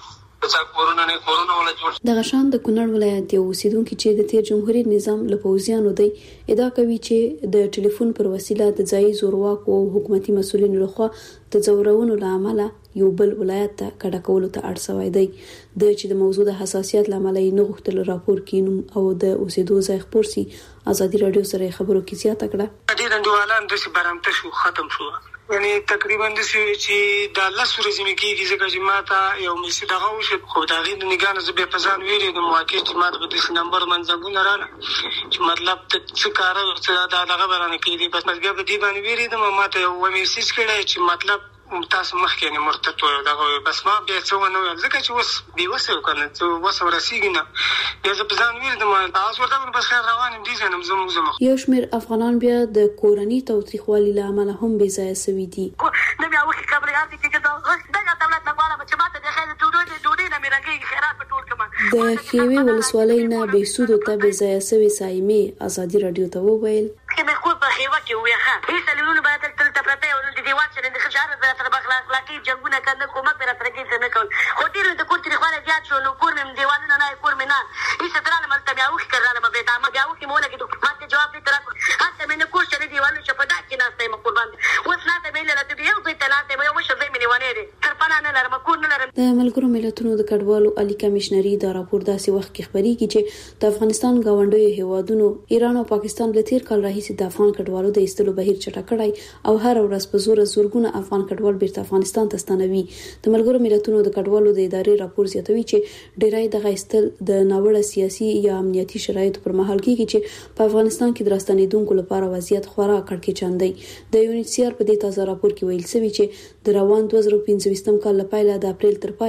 د غشان د کونړ ولایت یو اوسیدونکي چې د تیر جمهوریت نظام له پوځیانو دی ادعا کوي چې د ټلیفون پر وسیله د ځایي زورواکو او حکومتي مسؤلینو لخوا د زورونو لامل یو بل ولایت ته کډه کولو ته اړ شوی دی. د چې د موضوع د حساسیت لامل یې نه غوښتل راپور کینوم او د اوسېدو ځای خبر سي. آزادي رادیو سره خبرو کې زیاته کړه. ډېر انډیوالان د برامته شو ختم شو، یعنی تقریبا د سی چې د الله سورې زمي کېږي ځکه چې ماته یو میسي دغه وشو خو دا غي د نگانه زبې په ځان ویری د مواقع چې ماته په دې نمبر منځګونه رااله چې مطلب څه کار څه دغه برانه کېږي. بس مګر په دې باندې ویری د ماته یو میسج کړی چې مطلب تاسو مخکې نه مرتد وو دغه بس ما بیا څه ونه ویل ځکه چې اوس بي وسه وکنه څه وسه ورسیږي نه بیا زه په ځان ویل د ما تاسو ورته بس خیر روان دي زنم زمو یو شمېر افغانان بیا د کورنۍ توثیقوالي لامل هم بې ځای شوي دي. نه بیا وخت خبرې دي چې دغه دولت نه غواړم چې ماته د خیر ډوډۍ نه میراګي خیرات په ټول کما د خېوي ولسوالۍ نه به سودو ته بې ځای شوي سایمه آزادي رادیو ته وویل چې مې خو په خېوه کې وې ها هیڅ لرونو باید تل پرته او د دیوال چې د خجارت سره بخلاقي جنگونه کنه کومه پر ترګي څه نه کول خو ډیر د کور تری خاله زیات شو نو کور مې دیوالونه نه کور مې نه هیڅ دراله ملته بیا وخت کړل ما به تا ما بیا وخت مولا کې ماته جواب دې تر هڅه مې نه کور چې دیوالونه چې په دا کې نه ستې مقربان اوس نه ته مې له دې یو ځای ته لاته مې وښه دې مې ونه دي تر پناه نه لرم کور نه لرم. د ملګرو ملتونو د کډوالو عالی کمشنري دا راپور داسې وخت کې خبريږي چې د افغانستان گاونډیو هیوادونو ایران او پاکستان له تیر کال راهیسې د افغان کډوالو د ایستلو بهیر چټک کړی او هر ورځ په زورګونه افغان کډوال بیرته افغانستان ته ستنوي. د ملګرو ملتونو د کډوالو د ادارې راپور زیاتوي چې ډیری د غیستل د ناوړه سیاسي یا امنیتي شرایطو پر مهال کېږي چې په افغانستان کې د راستنیدونکو لپاره وضعیت خورا کړکېچن دی. د UNHCR په دې تازه راپور کې ویل شوی چې د روان 2015 کال له پیله د اپریل تر پایه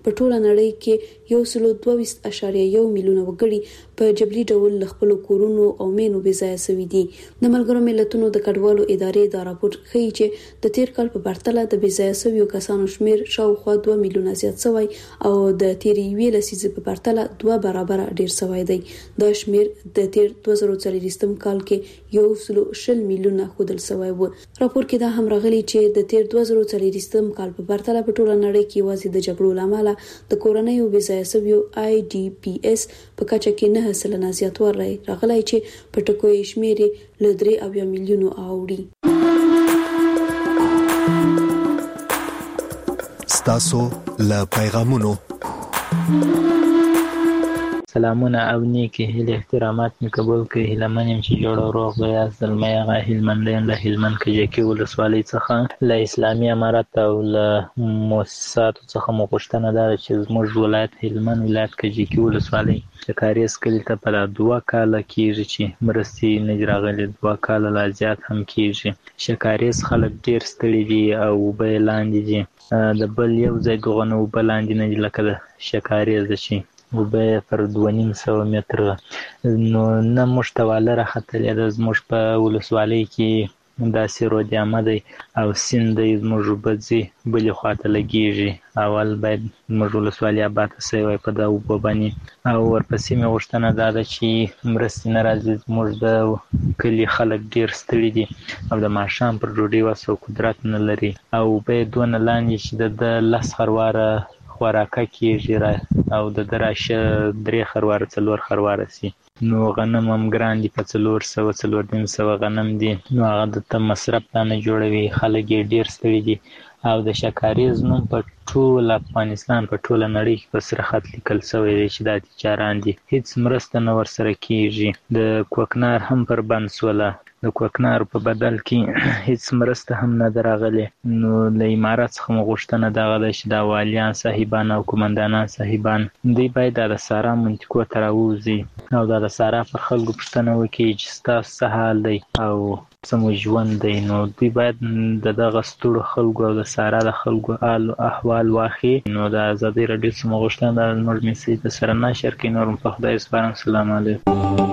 په ټوله نړۍ کې 122.1 میلیونه وګړي په جبري ډول خپل کورونو او مینو بې ځای شوي دي. د ملګرو ملتونو د کډوالو ادارې دا راپور ښیي چې د تیر کال په پرتله د بې ځای شویو کسانو شمیر شاوخوا 2 میلیونه زیات شوی او د تیر یوې لسیزې په پرتله 2 برابر ډیر شوی دی. دا شمیر د تیر 2024 کال کې 120 میلیونه ښودل شوی و. راپور کې دا هم راغلی چې د تیر 2024 کال په پرتله په ټوله نړۍ کې یوازې د جګړو لامل د کورنیو بې ځای شویو IDPs په کچه کې 9% زیاتوالی راغلی چې په ټکو یې شمیر له 3 میلیونو اوړي. ستاسو له پیغامونو سلامونه او نیکی هیله احترامات می قبول کړئ. هیله منم چې جوړ او روغ به یاست. زلمی هغه هلمندیان له هلمند کجکي ولسوالۍ څخه له اسلامي امارت او له مؤسساتو څخه مو غوښتنه ده چې زموږ ولایت هلمند ولایت کجکي ولسوالۍ د کاریز کلي ته په 2 کاله کېږي چې مرستې نه دي راغلي. 2 کاله لا زیات هم کېږي. شکاریز خلک ډېر ستړي دي او اوبه یې لاندې دي. د بل یو ځای دغه نه اوبه لاندې نه دي لکه د شکاریز ده چې اوبه پر 250 متره نو نه موږ ته واله راختلې ده. زموږ په ولسوالۍ کې داسې رودیامه دی او سیند دی. زموږ اوبه ځي بلې خواته لګېږي. اول باید زموږ ولسوالۍ اباده سوی وای په دا اوبو باندې. او ورپسې مې غوښتنه دا ده چې مرستې نه راځي. زموږ د کلي خلک ډېر ستړي دي او د ماښام پر ډوډۍ وس او قدرت نه لري او اوبه یې دونه لاندې چې د 10 خرواره خوراکه کېږي او د راشه 3 خرواره 4 خرواره سي. نو غنم هم ګران دي په 400 غنم دي. نو هغه د مصرف نه جوړوي. خلک یې ډېر ستړي دي او د شکاریز نوم په ټول افغانستان په ټوله نړۍ کې په سره خط لیکل شوی دی چې دا تجاران دي. هیڅ مرسته نه ورسره کېږي. د کوکنار هم پر بند سوله. د کوکنار په بدل کې هیڅ مرسته هم نه راغلي. نو له امارات څخه مو غوښتنه دغه ده چې د والیان صاحبان او قومندانان صاحبان دوی باید د سارا منطقو ته راوځي او د سارا پر خلکو پوښتنه وکړي چې ستاسو څه حال دی او څه مو ژوند دی. نو دوی باید د دغه ستړو خلکو او د سارا د خلکو احوال واخلي. نو د ازادي راډیو څخه مو غوښتنه ده زموږ میسج د سره نشر کړئ. نور په خدای سپارم. السلام علیکم.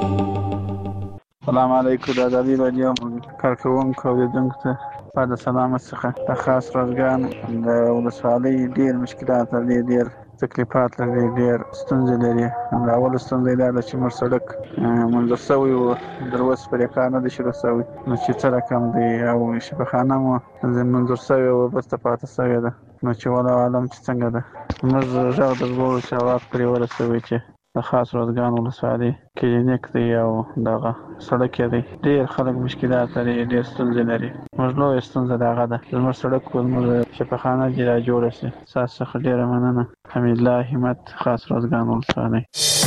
السلام علیکم. د ازادي راډیو کارکونکو او اوریدونکو ته په سلامت څخه د خاص روزګان د ولسوالۍ ډېر مشکلات لري، ډېر تکلیفات لري، ډېر ستونزې لري. د اول ستونزه دا ده چې موږ سړک منځ شوی و در اوسه پرې کار نه دی شروع شوی. نو چې څه رقم دی او شفاخانه مو منظور شوی و بس ته پاتې شوې ده. نو چې والله عالم چې څنګه ده موږ غږ درلودو چې هغه پرې ورسوي چې د خاص روزګان ولسوالۍ کلینیک دی او دغه سړک دی. ډېر خلک مشکلات لري، ډېر ستونزې لري. موږ لویه ستونزه دغه ده زموږ سړک زموږ شفاخانه دې را جوړه شي. ستاسو څخه ډېره مننه. حمیدالله همت، خاص روزګان ولسوالۍ.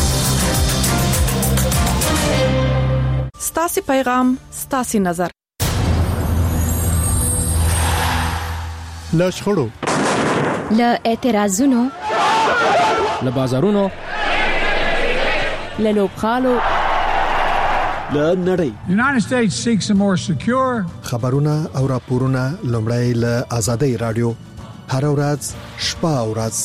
ستاسو پیغام، ستاسو نظر. له شخړو، له اعتراضونو، له بازارونو، له لوبخالو، له نړۍ. United States seeks a more secure. خبرونه او راپورونه لومړی له آزادۍ رادیو هر ورځ شپه او ورځ.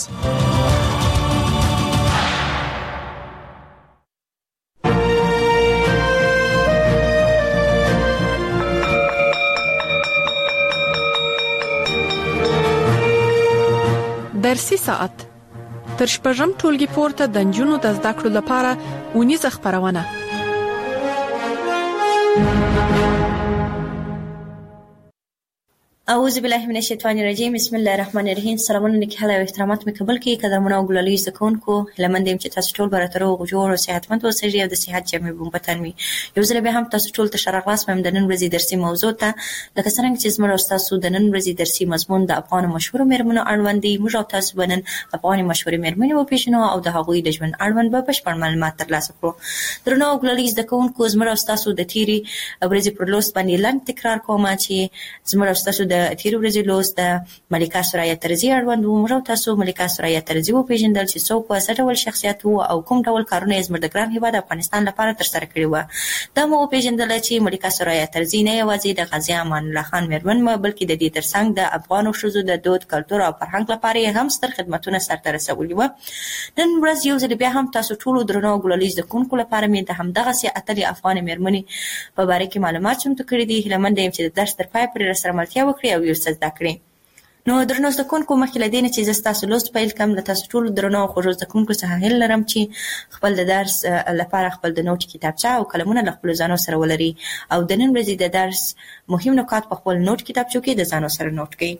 درسي ساعت تر شپږم ټولګي پورته د نجونو د زده کړو لپاره ونیزه خبرونه. اعوذ بالله من الشیطان الرجیم. بسم الله الرحمن الرحیم. سلامونه نکاله او احترامات مې قبول کړئ. قدرمنو او ګلالي زکونکو لمندیم چې تاسو ټول براترو غوړو او صحتمند اوسئ او د صحت جامې بومبتن وي. یو ځل به هم تاسو ټول ته شرغلاس مې د نن ورځې درسي موضوع ته لکه څنګه چې زموږ تاسو د نن ورځې درسي مضمون د افغان مشهور مېرمنو اړوند دی. موږ تاسو بنن افغان مشهور مېرمنې او پېښنو او د هغوی د ژوند اړوند به بشپړ معلومات ترلاسه کړو. درنو ګلالي زکونکو زموږ تاسو د تیری ورځې پر لوست باندې لاندې تکرار کوم چې زموږ تاسو د د تیر ورځې لوست د ملکه سوریا ترزی اړوند و. موږ تاسو ملکه سوریا ترزی و پیژندل چې څوک و، څه ډول شخصیت و او کوم ډول کارونه یې زموږ د ګران هیواد افغانستان لپاره ترسره کړي و. دا مو پیژندل چې ملکه سوریا ترزی نه یوازې د غازی امان الله خان میرمن بلکې د دې ترڅنګ د افغانو ښځو د دود، کلتور او فرهنګ لپاره هم ستر خدمتونه سرته رسولي و. نن ورځ یو ځل بیا هم تاسو ټولو درنو ګلالي زدهکوونکو لپاره مې د همدغسې اتلې افغانې میرمنې په باره کې معلومات چمتو کړي دي. هیله منده یم چې د درس تر پای پورې راسره ملتیا وکړي او یو څه زده کړي. نو درنو زدهکوونکو، مخکې له دې نه چې زه ستاسو لوست پیل کړم، له تاسو ټولو درنو او خوږو زدهکوونکو څخه هیله لرم چې خپل د درس لپاره خپل د نوټ کتابچه او قلمونه له خپلو ځانو سره ولري او د نن ورځې د درس مهم نکات په خپل نوټ کتابچو کې د ځانو سره نوټ کړئ.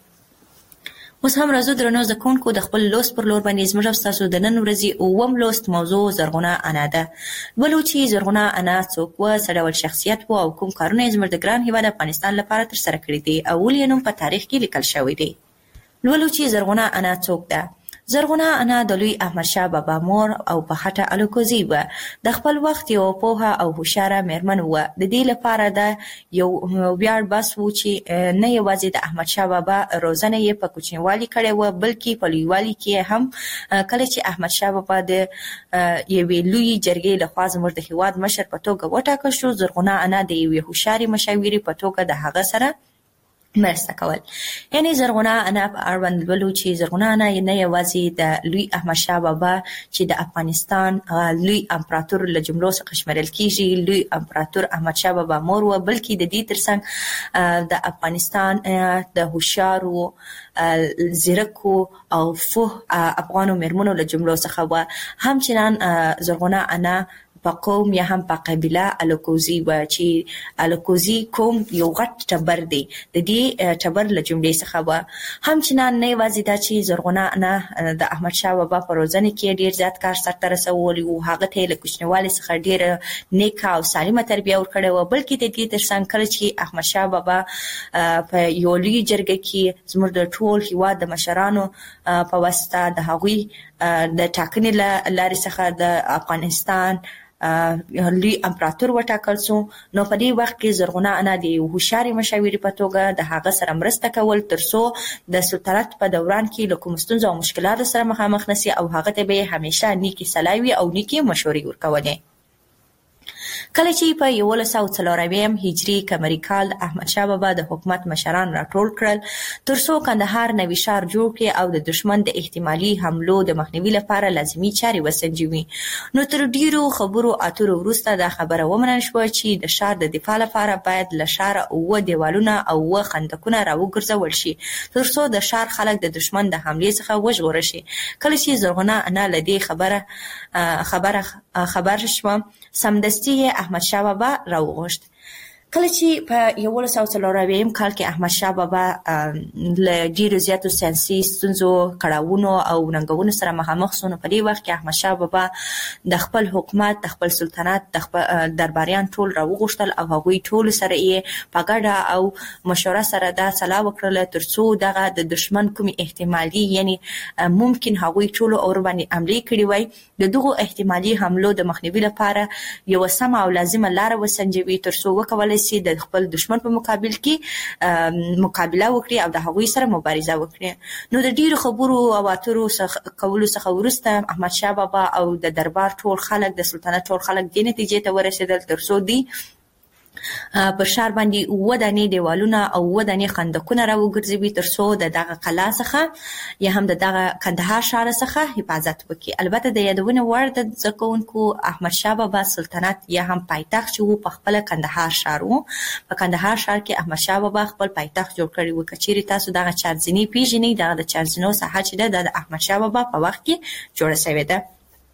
اوس هم راځو درنو زدهکوونکو، د خپل لوست پر لور باندې زموږ او ستاسو د نن ورځې اووم لوست موضوع زرغونه انا ده. ولو چې زرغونه انا څوک و، څه ډول شخصیت و او کوم کارونه یې زموږ د ګران هیواد افغانستان لپاره ترسره کړي دي او ولې یې نوم په تاریخ کې لیکل شوی دی. ولو چې زرغونه انا څوک ده. زرغونه انا د لوی احمدشاه بابا مور او په خټه الکوزي و. د خپل وخت یو پوهه او هوښیاره میرمن و. د دې لپاره د یو ویاړ بس و چې نه یوازې د احمدشاه بابا روزنه یې په کوچنیوالي کړې و، بلکې په لویوالي کې هم کله چې احمدشاه بابا د یوې لوی جرګې لخوا زموږ د هیواد مشر په توګه وټاکل شو، زرغونه انا د یوې هوښیارې مشاورې په توګه د هغه سره مرسته کول. یعنی زرغونه انا په اړوند لولو چې زرغونه انا نه یوازې د لوی احمدشاه بابا چې د افغانستان لوی امپراتور له جملو څخه شمیرل کیږي، لوی امپراتور احمدشاه بابا مور و، بلکې د دې ترڅنګ د افغانستان د هوښیارو، زیرکو او فوه افغانو میرمنو له جملو څخه و. همچنان زرغونه انا په قوم یا هم په قبیله الکوزي و چې الکوزي قوم یو غټ ټبر دی، د دې ټبر له جملې څخه و. همچنان نه یوازې دا چې زرغونه انا د احمدشاه بابا په روزنه کې ډیر زیات کار سرته رسولی و، هغه ته له کوچنیوالي څخه ډیره نیکه او سالمه تربیه ورکړې وه، بلکې د دې ترڅنګ کله چې احمدشاه بابا په یو لوی جرګه کې زموږ د ټول هیواد د مشرانو په واسطه د هغوی د ټاکنې لارې څخه د افغانستان لوی امپراتور وټاکل سو، نو په دې وخت کې زرغونه انا د هوښیارې مشاورې په توګه د هغه سره مرسته کول ترڅو د سلطنت په دوران کې له کوم ستونزو او مشکلاتو سره مخامخ نشي او هغه ته به همیشه نیکی صلاحي او نیکی مشورې ورکولې. کله چې په 1140 هجری قمری کال احمدشاه بابا د حکومت مشران راټول کړل ترڅو کندهار نوي ښار جوړ کړي او د دشمن د احتمالي حملو د مخنیوي لپاره لازمي چارې وسنجوي، نو تر ډیرو خبرو اترو وروسته دا خبره ومنل شوه چې د ښار د دفاع لپاره باید له ښاره 8 دیوالونه او 8 خندقونه راوګرځول شي ترڅو د ښار خلک د دشمن د حملې څخه وژغورل شي. کله چې زرغونه انا له دې خبر شوه، سمدستي احمدشاه بابا راوغوښت. کله چې په 1140 کال کې احمدشاه بابا له ډیرو زیاتو سیاسي ستونزو، کړاوونو او ننګونو سره مخامخ شو، نو په دې وخت کې احمدشاه بابا د خپل حکومت، د خپل سلطنت، د خپل درباریان ټول راوغوښتل او هغوی ټول سره یې په ګډه او مشوره سره دا سلا وکړله ترڅو دغه د دشمن کومي احتمالي یعنی ممکن هغوی ټول اور باندې حمله کړي وای، د دغه احتمالي حملو د مخنیوي لپاره یو سم او لازمه لار وسنجوي ترڅو وکولای شي د خپل دشمن په مقابل کې مقابله وکړي او د هغوی سره مبارزه وکړي. نو د ډیرو خبرو او اترو کولو څخه وروسته احمدشاه بابا او د دربار ټول خلک، د سلطنت ټول خلک دې نتیجې ته ورسېدل ترڅو دی پر ښار باندې 8 دانې دیوالونه او 8 دانې خندقونه راوګرځوي ترڅو د دغه قلا څخه یا هم د دغه کندهار ښار څخه حفاظت وکړي. البته د یادونه وړ د زده کوونکو احمدشاه بابا سلطنت یا هم پایتخت چې و په خپل کندهار ښار و. په کندهار ښار کې احمدشاه بابا خپل پایتخت جوړ کړی و. کچېرې تاسو دغه چارزنی پیژنئ، دغه د چارزنو ساحه چې ده د احمدشاه بابا په وخت کې جوړه شوې ده.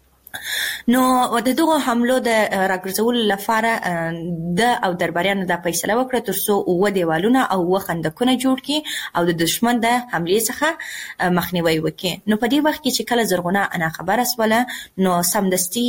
نو د دغه حملو د راګرځولو لپاره د او درباریانو د فیصله وکړه ترڅو 8 دیوالونه او 8 خندقونه جوړ کړي او د دشمن د حملې څخه مخنیوي وکړي. نو په دې وخت کې چې کله زرغونه انا خبره سوله، نو سمدستي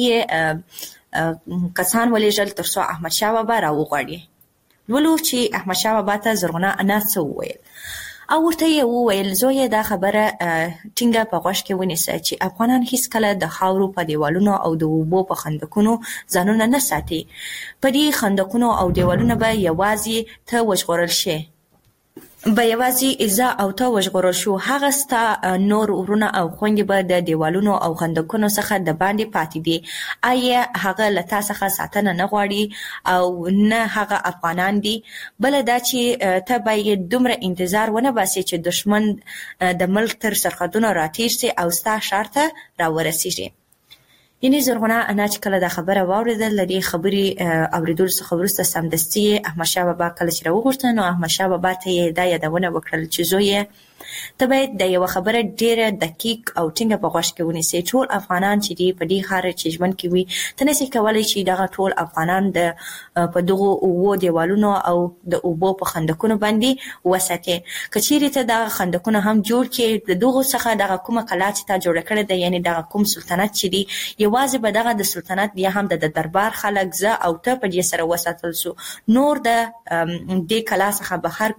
کسان ولېږل ترڅو احمدشاه بابا راوغواړي. ولو چې احمدشاه بابا ته زرغونه انا څه وویل او ورته یې وویل زویه دا خبره ټینګه په غوږ کې ونیسه چې افغانان هیڅکله د خاورو په دیوالونو او د اوبو په خندقونو ځانونه نه ساتي. په دې خندقونو او دیوالونو به یوازې ته وژغورل شي. به یوازې ایزا او ته وژغورل شو، هغه ستا نور ورونه او خویندې به د دیوالونو او خندقونو څخه د باندې پاتې دي. آیا هغه له تا څخه ساتنه نه غواړي او نه هغه افغانان دي؟ بله دا چې ته باید دومره انتظار ونه باسې چې دشمن د ملک تر سرحدونو راتېر سي او ستا ښار ته راورسېږي. یعنې زرغونه انا چې کله دا خبره واورېدل، له دې خبرې اورېدلو څخه وروسته سمدستي احمدشاه بابا کله چې راوغوښته، نو احمدشاه بابا ته یې دا یادونه وکړل چې زویه ته باید د یوه خبره ډېره دقیق او ټینګه په غوږ کې ونیسې. ټول افغانان چې دي په دې ښار چې ژوند کوي، ته نسې کولی چې دغه ټول افغانان په دغو اوبو دیوالونو او د اوبو په خندقونو باندې وساتې. که چیرې ته دغه خندقونه هم جوړ کړې، د دغو څخه دغه کومه کلا چې تا جوړه کړې ده، یعنې دغه کوم سلطنت چې دی، یوازې به دغه د سلطنت یا هم د دربار خلک زه او ته په دې سره وساتل سو. نور د دې کلا څخه بهر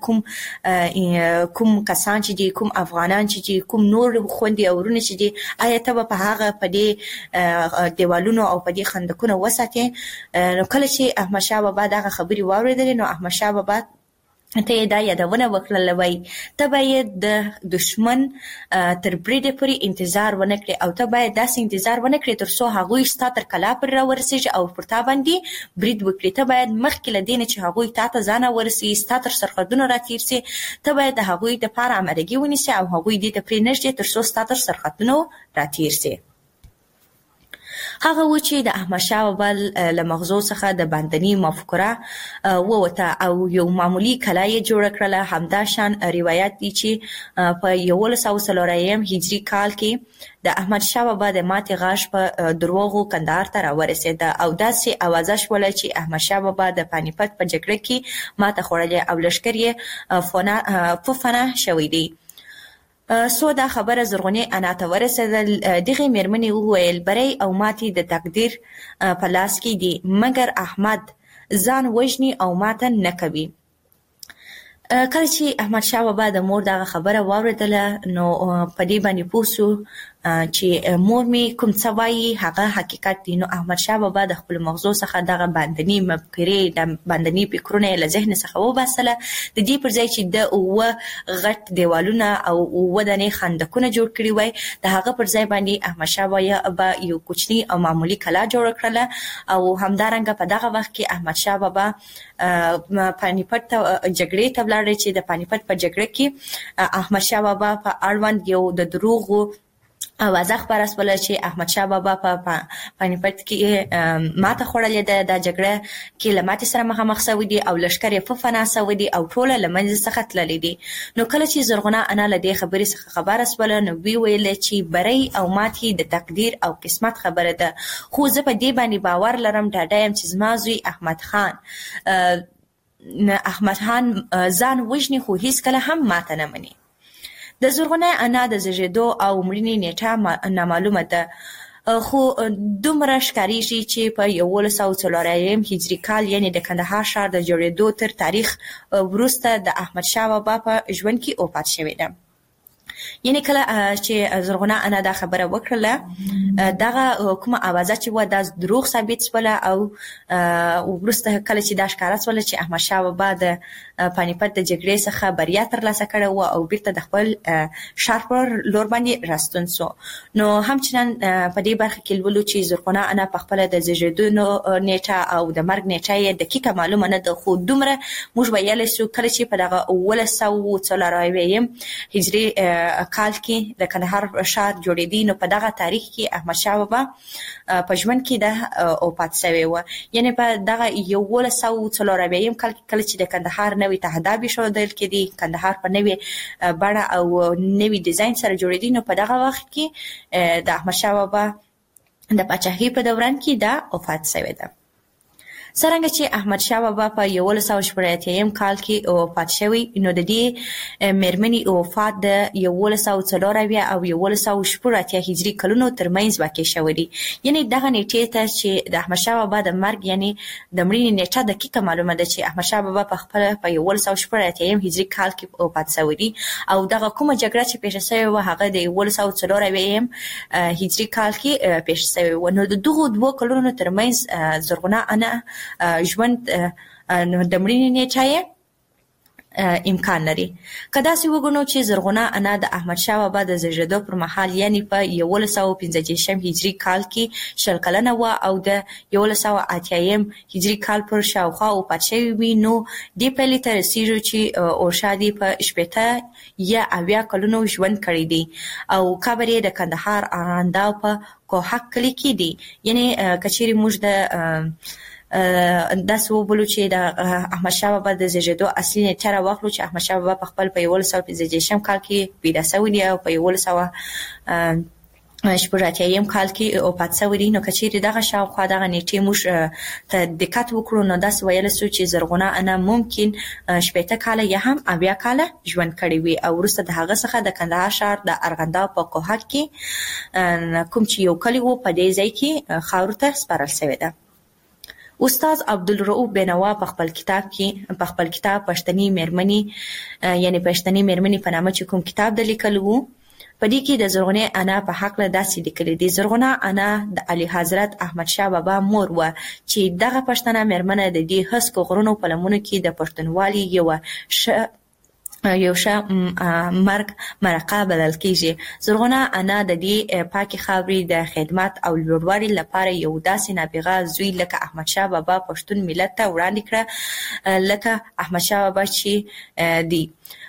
کوم کسان چې دي، کوم افغانان چې دي، کوم نور خویندې او ورونه چې دي، آیا ته به په هغه په دې دیوالونو او په دې خندقونو وساتې؟ نو کله چې احمدشاه بابا دغه خبرې واورېدلې، نو احمدشاه بابا ته یې دا یادونه وکړله، وایي ته باید د دشمن تر بریده پورې انتظار ونه کړې او ته باید داسې انتظار ونه کړې تر څو هغوی ستا تر کلا پورې راورسېږي او پر تا باندې برید وکړي. ته باید مخکې له دې نه چې هغوی تا ته ځان ورسوي، ستا تر سرحدونو راتېر سي، ته باید د هغوی دپاره امادګي ونیسې او هغوی دې ته پرېنږدې تر څو ستا تر سرحدونو راتېر سي. هغه و چې د احمدشاه بابا له مغزو څخه د باندني مفکوره ووته او یو معمولي کلا یې جوړه کړله. همدا شان روایت دی چې په 1104 هجري کال کې د احمدشاه بابا د ماتې غاښ په دروغو کندهار ته راورسېده او داسې اوازه شوله چې احمدشاه بابا د پانیپت په جګړه کې ماته خوړلې او لښکر یې په فنا شوی دی. سو دا خبره زرغونې انا ته ورسېدل. دغې مېرمنې وویل بری او ماتې د تقدیر په لاس کې دي، مګر احمد ځان وژني او ماته نه کوي. کله چې احمدشاه بابا د مور دغه خبره واورېدله، نو په دې باندې پوه سو چې مور مې کوم څه وایي هغه حقیقت دی. نو احمدشاه بابا د خپل مغزو څخه دغه باندني مفکورې، د باندني فکرونه یې له ذهن څخه وباسله، د دې پر ځای چې د اووه غټ دیوالونه او اووه دانې خندقونه جوړ کړي وای، د هغه پر ځای باندې احمدشاه بابا یو کوچني او معمولي کلا جوړه کړله. او همدارنګه په دغه وخت کې احمدشاه بابا پانیپت ته جګړې ته ولاړ چې د پانیپت په جګړه کې احمدشاه بابا په اړوند یو د دروغو اوازه خپره شوله چې احمدشاه بابا په پانیپت کې ماته خوړلې ده، دا جګړه کې له ماتې سره مخامخ شوی دي او لښکر یې په فنا شوی دي او ټوله له منځه څخه تللي دي. نو کله چې زرغونه انا له دې خبرې څخه خبره شوله، نو وی ویل چې بری او ماتې د تقدیر او قسمت خبره ده، خو زه په دې باندې باور لرم، ډاډه یم چې زما زوی احمد خان ځان وژني خو هیڅکله هم ماته نه مني. د زرغونه انا د زیږېدو او مړینې نیټه نامعلومه ده، خو دومره ښکارېږي چې په 1104 هجري کال یعنې د کندهار ښار د جوړېدو تر تاریخ وروسته د احمدشاه بابا په ژوند کې وفات شوې ده. یعنې کله چې زرغونه انا دا خبره وکړله، دغه کومه اوازه چې وه دا دروغ ثابت شوله او وروسته کله چې دا ښکاره شوله چې احمدشاه بابا د پانیپت د جګړې څخه بریا ترلاسه کړې وه او بیرته د خپل ښار پر لور باندې راستون سو. نو همچنان په دې برخه کې لولو چې زرغونه انا په خپله د زیږېدو نیټه او د مرګ نیټه یې دقیقه معلومه نه ده، خو دومره موږ ویلی سو کله چې په دغه 1104 هجري کال کې د کندهار ښار جوړېدی، نو په دغه تاریخ کې احمدشاه بابا په ژوند کې د وفات شوی و. یعنې په دغه 1104 کال کې کله چې د کندهار نوې تهداب ایښودل کېدی، کندهار په نوې بڼه او نوې ډیزاین سره جوړېدی، نو په دغه وخت کې د احمدشاه بابا د پاچاهۍ په دوران کې دا وفات شوی ده. څرنګه چې احمدشاه بابا په 1180 کال کې وفات شوی، نو د دې مېرمنې وفات د 1104 او 1180 هجري کلونو ترمنځ واقع شوی دی. یعنې دغه نیټې ته چې د احمدشاه بابا د مرګ یعنې د مړینې نیټه دقیقه معلومه ده چې احمدشاه بابا په خپله په 1180 هجري کال کې وفات شوی دی او دغه کومه جګړه چې پیښه شوې وه هغه د 1104 هجري کال کې پیښه شوې وه. نو د دغو دوو کلونو ترمنځ زرغونه انا ژوند د مړینې نیټه یې امکان لري. که داسې وګڼو چې زرغونه انا د احمدشاه بابا د زیږیدو پر مهال یعنی په 1115 هجري کال کې 20 کلنه وه او د 1180 هجري کال پر شاوخوا وفات شوې وي، نو دې پایلې ته رسېږو چې اورشادي په 80 یا 80 کلونو ژوند کړی دی او قبر یې د کندهار ارغنداو په کوهک کلي کې دی. یعنی کچېرې موږ د داسې وبولو چې د احمدشاه بابا د زیږیدو اصلي نیټه راواخلو چې احمدشاه بابا په خپل په 1115 کال کې پیدا شوی دی او په 1180 کال کې وفات شوی دی. نو کچېرې دغه شاوخوا دغه نیټې موږ ته دقت وکړو نو داسې ویلی سو چې زرغونه انا ممکن 80 کاله یا هم 80 کاله ژوند کړی وي او وروسته د هغه څخه د کندهار ښار د ارغنداو په کوهک کې کوم چې یو کلی و په دې ځای کې خاورو ته سپارل شوی ده. استاد عبدالرؤف بینوا په خپل کتاب پښتني مېرمنې یعنی پښتني مېرمنې په نامه چې کوم کتاب د لیکلو وو په دې کې د زرغونې انا په حق له داسې لیکلي دي. زرغونه انا د علي حضرت احمدشاه بابا مور وه چې دغه پښتنه مېرمنه د دې هسکو غرونو په لمنو کې د پښتونوالي یو ښه مرقه بلل کېږي. زرغونه انا د دې پاکې خاورې د خدمت او لوړوالي لپاره یو داسې نابغه زوی لکه احمدشاه بابا پښتون ملت ته وړاندې کړه لکه احمدشاه بابا چې دی.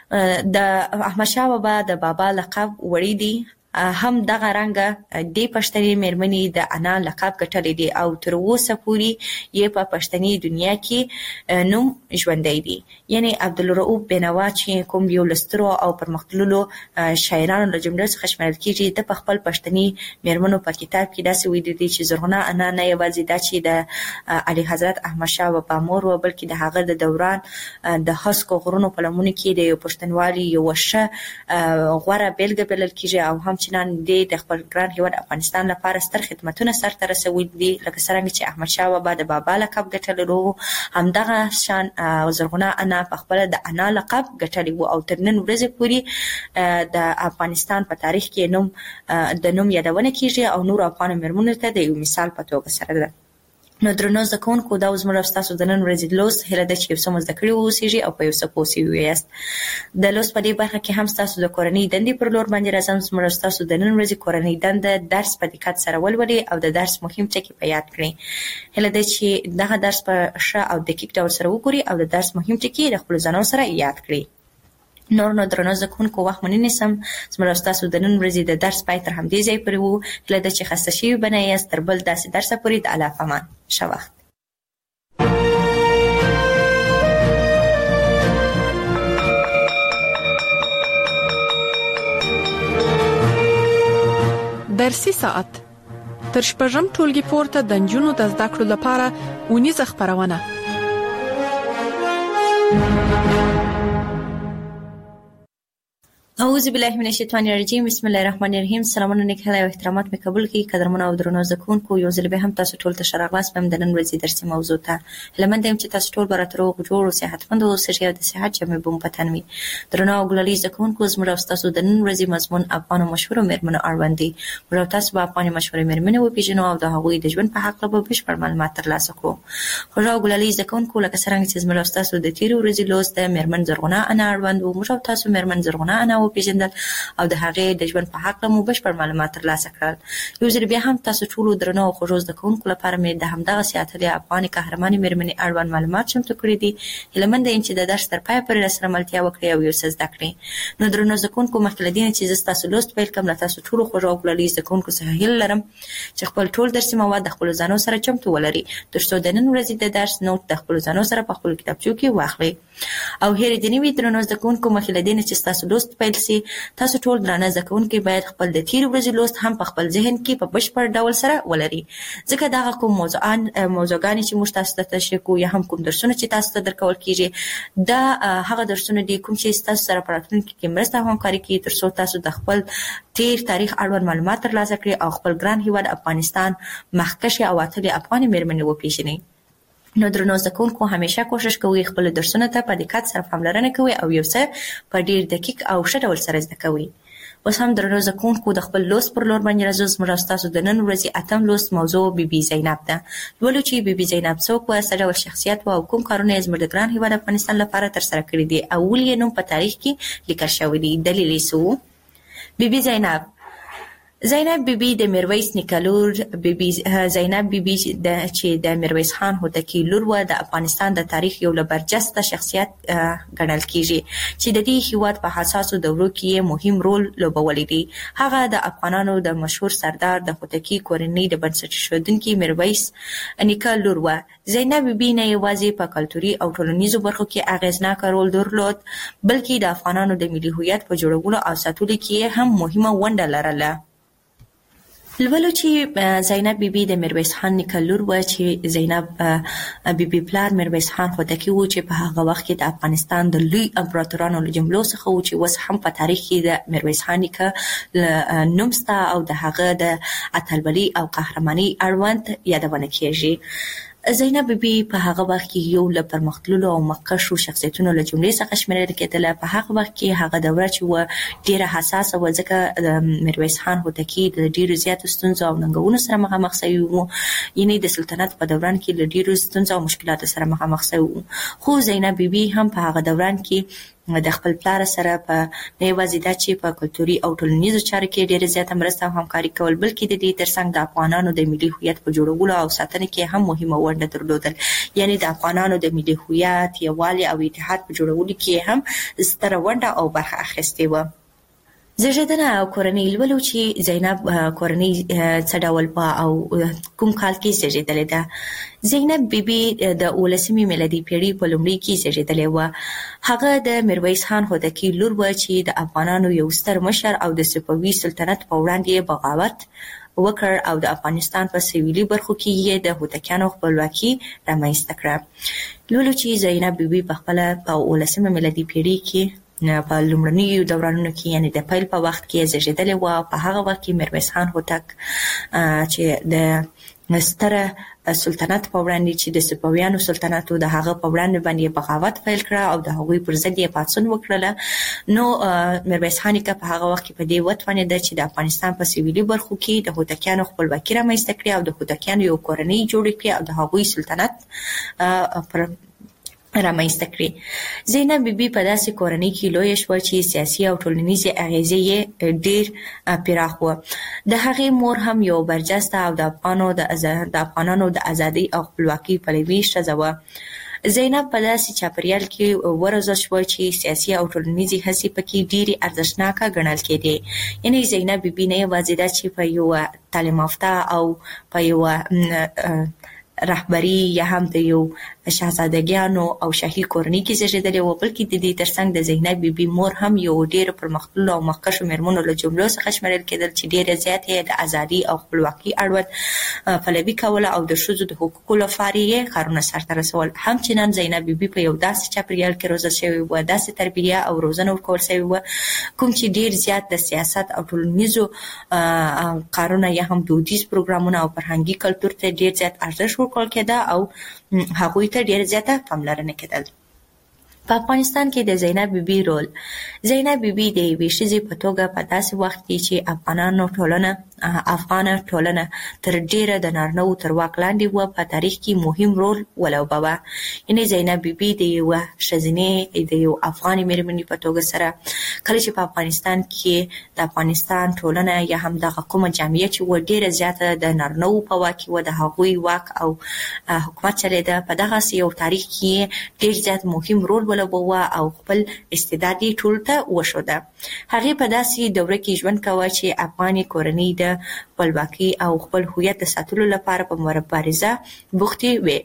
د احمدشاه بابا د بابا لقب وړی دی هم دغه رنګه د پښتني مېرمنې د انا لقب ګټلی دی او تر اوسه پورې یې په پښتني دنیا کې نوم ژوندی دی. یعنی عبدالرؤف بینوا چې کوم یو لسترو او پرمختللو شاعرانو له جملې څخه شمېرل کېږي د په خپل پښتني مېرمنو په کتاب کې داسې ویلي دي چې زرغونه انا نه یوازې دا چې د علي حضرت احمدشاه بابا مور وه بلکې د هغه د دوران د هسکو غرونو په لمنو کې د یو پښتونوالي یوه ښه غوره بېلګه بلل کېږي او هم چې نن د خپل ګران هېواد افغانستان لپاره ستر خدمتونه سرته رسولي دي لکه څرنګه چې احمدشاه بابا د بابا لقب ګټلی و همدغه شان زرغونه انا په خپله د انا لقب ګټلی و او تر نن ورځې پورې د افغانستان په تاریخ کې د نوم یادونه کېږي او نورو افغانو مېرمنو ته د یو مثال په توګه سره ده. نو درنو زده کوونکو دا زموږ او ستاسو د نن ورځې لوست هیله ده چې یو څه مو زده کړي واوسیږي او په یو څه پوه سوي یاست. د لوست په دې برخه کې هم ستاسو د کورنۍ دندې پر لور باندې راځم. زموږ او ستاسو د نن ورځې کورنۍ دنده درس په دقت سره ولولئ او د درس مهم ټکي په یاد کړئ. هیله ده چې دغه درس په ښه او دقیق ډول سره وګورئ او د درس مهم ټکي د خپلو ځانونو سره یاد کړئ. نور نو درنو زده کوونکو وخت مو نه نیسم. زموږ او ستاسو د نن ورځې د درس پای تر همدې ځای پورې و. هیله ده چې خسته شوي به نه یاست. تر بل داسې درسه پورې د الله په امان. ښه وخت. درسي ساعت تر شپږم ټولګي پورته د نجونو د زده کړو لپاره ونیزه خبرونه. اعوذ بالله من الشیطان الرجیم. بسم الله الرحمن الرحیم. سلامونه نیک هیله او احترامات مې قبول کړئ. قدرمن او درنو زده کوونکو یو ځل به هم تاسو ټول ته ښه راغلاست په د نن ورځې درسي موضوع ته. هیله مند یم چې تاسو ټول به راته روغ جوړ او صحتمند اوسئ او د صحت جامې به مو په تن وي. درنو او ګلالي زده کوونکو زموږ او ستاسو د نن ورځې مضمون افغان مشهورو مېرمنو اړوند دی. موږ او تاسو به افغاني مشهورې مېرمنې وپېژنو او د هغوی د ژوند په هکله به بشپړ معلومات ترلاسه کړو. خوږ او ګلالي زده کوونکو لکه څرنګه چې زموږ او ستاسو د تېرې ورځې لوست د مېرمن زرغونه انا اړوند و. موږ او تاسو مېرمن زرغونه انا وپېژندل او د هغې د ژوند په هکله مو بشپړ معلومات ترلاسه کړل. یو ځل بیا هم تاسو ټولو درنو او خوږو زده کوونکو لپاره مې د همدغسې اتلې افغاني قهرمانې مېرمنې اړوند معلومات چمتو کړي دي. هیله مند یم چې د درس تر پایه پورې راسره ملتیا وکړئ او یو څه زده کړئ. نو درنو زده کوونکو مخکې له دې نه چې زه ستاسو لوست پیل کړم له تاسو ټولو خوږو او ګلالي زده کوونکو څخه هیله لرم چې خپل ټول درسي مواد د خپلو ځانو سره چمتو ولرئ تر څو د نن ورځې د درس نوټ د خپلو ځانو سره په خپلو کتابچو کې واخلئ. او هیرې دې نه وي درنو زده کوونکو مخکې له دې نه چې ستاسو لوست پیل سي تاسو ټول درانه زده کوونکي باید خپل د تېرې ورځې لوست هم په خپل ذهن کې په بشپړ ډول سره ولري. ځکه دغه کوم موضوعګانې چې موږ تاسو ته تشریح کوو یا هم کوم درسونه چې تاسو ته درکول کېږي دا هغه درسونه دي کوم چې ستاسو سره په راتلونکي کې مرسته او همکاري کوي تر څو تاسو د خپل تېر تاریخ اړوند معلومات ترلاسه کړئ او خپل ګران هېواد افغانستان مخکښې او اتلې افغانې مېرمنې وپېژنئ. نو درنو زده کوونکو همیشه کوشش کوئ خپلو درسونو ته په دقت سره پاملرنه کوئ او یو څه په ډېر دقیق او ښه ډول سره زده کوئ. اوس هم درنو زده کوونکو د خپل لوست پر لور باندې راځو. زموږ ستاسو د نن ورځې اتم لوست موضوع بیبي زینب ده. ولو چې بیبي زینب څوک و، څه ډول شخصیت و او کوم کارونه یې زموږ د ګران هیواد افغانستان لپاره ترسره کړي دي او ولې یې نوم په تاریخ کې لیکل شوی دی. دلیل یې څه و؟ بیبي زینب بیبي د میرویس نیکه لور. بیبي زینب بیبي چې د میرویس خان هوتکی لور و، د افغانستان د تاریخ یو له برجسته شخصیت ګڼل کیږي چې د دې هیواد په حساسو دورو کې مهم رول لوبولی دی. هغه د افغانانو د مشهور سردار د هوتکی کورنۍ د بنسټ ایښودونکي میرویس نیکه لور و. زینب بیبي نه یوازې په کلتوري او ټولنیزو برخو کې اغیزناک رول درلود، بلکې د افغانانو د ملي هویت په جوړولو او ساتلو کې هم مهمه ونډه لرله. لولو چې زینب بیبي د میرویس خان نیکه لور و، چې زینب بیبي پلار میرویس خان هوتکی و چې په هغه وخت کې د افغانستان د لوی امپراتورانو له جملو څخه و چې اوس هم په تاریخ کې د میرویس خان نیکه نوم شته او د هغه د اتلولۍ او قهرمانۍ اړوند یادونه کیږي. زینب بیبي په هغه وخت کې یو له پرمختللو او مخکښو شخصیتونو له جملې څخه شمیرل کېدله. په هغه وخت کې هغه دوره چې و ډیره حساسه و، ځکه د میرویس خان هوتکی د ډیرو زیاتو ستونزو او ننګونو سره مخامخ شوی و، یعنی د سلطنت په دوران کې له ډیرو ستونزو او مشکلاتو سره مخامخ شوی و. خو زینب بیبي هم په هغه دوران کې د خپل پلار سره په نه یوازې دا چې په کلتوري او ټولنیزو چارو کې ډیره زیاته مرسته او همکاري کول، بلکې د دې ترڅنګ د افغانانو د ملي هویت په جوړولو او ساتنه کې هم مهمه ونډه درلودل. یعنی د افغانانو د ملي هویت، یووالي او اتحاد په جوړولو کې هم ستره ونډه او برخه اخیستې و. زیږیدنه او کورنۍ. لولو چې زینب کورنۍ څه ډول په او کوم کال کې زیږیدلې ده. زینب بیبي د 19مې میلادي پیړۍ په لومړي کې زیږیدلې وه. هغه د میرویس خان هوتکی لور و چې د افغانانو یو ستر مشر او د صفوي سلطنت په وړاندې بغاوت وکړ او د افغانستان په سویلي برخو کې یې د هوتکیانو خپلواکي رامنځته کړه. لولو چې زینب بیبي په خپله په 19مه میلادي پیړۍ کې په لومړنیو دورانونو کې، یعنی د پیل په وخت کې زیږیدلې وه. په هغه وخت کې میرویس خان هوتک چې د ستره سلطنت په وړاندې چې د صفویانو سلطنت د هغه په وړاندې باندې بغاوت پیل کړه او د هغوی پر ضد یې پاڅون وکړله. نو میرویس خان نیکه په هغه وخت کې په دې وتوانېده چې د افغانستان په سویلي برخو کې د هوتکیانو خپلواکي رامنځته کړي او د هوتکیانو یو کورنۍ جوړه کړي او د هغوی سلطنت پر رامنځته کړي. زینب بیبي په داسې کورنۍ کې لویه شوه چې سیاسي او ټولنیزې اغیزې یې ډېر پراخ وه. د هغې مور هم یو برجسته او د افغانانو د ازادۍ او خپلواکۍ پلوي ښځه وه. زینب په داسې چاپریال کې وروزل شوه چې سیاسي او ټولنیزې هڅې پکې ډېرې ارزښتناکه ګڼل کېدې. یعنې زینب بیبي نه یوازې دا چې په یوه تعلیم یافته او په یوه رهبري یا هم د یو شاهزادګیانو او شاهي کورنۍ کې زیږیدلې وه، بلکې د دې ترڅنګ د زینب بیبي مور هم یو ډېرو پرمختللو او مخکښو مېرمنو له جملو څخه شمیرل کېدل چې ډېره زیاته یې د ازادۍ او خپلواکۍ اړوند پلوي کوله او د ښځو د حقوقو لپاره یې کارونه سرته رسول. همچنان زینب بیبي په یو داسې چاپریال کې روزل شوې وه، داسې تربیه او روزنه ورکول شوې وه کوم چې ډېر زیات د سیاست او ټولنیزو کارونه یا هم دودیز پروګرامونه او فرهنګي کلتور ته ډېر زیات ارزښت ورکول کېده او هغوی ته ډېر زیاته پاملرنه کېدل. په افغانستان کې د زینب بیبي رول. زینب بیبي د یوې ښځې په توګه په داسې وخت کې چې افغانه ټولنه تر ډیره د نارینه‌وو تر واک لاندې وه په تاریخ کې مهم رول ولوباوه. یعنې زینب بیبي د یوه ښځینې د یو افغانې مېرمنې په توګه سره کله چې په افغانستان کې د افغانستان ټولنه یا هم دغه کومه جامعه چې وه ډیره زیاته د نارینه‌وو په واک کې وه، د هغوی واک او حکومت چلېده، په دغسې یو تاریخ کې ډېر زیات مهم رول ولوباوه او خپل استعداد یې ټولو ته وښوده. هغې په داسې دوره کې ژوند کوه چې افغاني کورنۍ د خپلواکۍ او خپل هویت د ساتلو لپاره په مبارزه بوختې وې.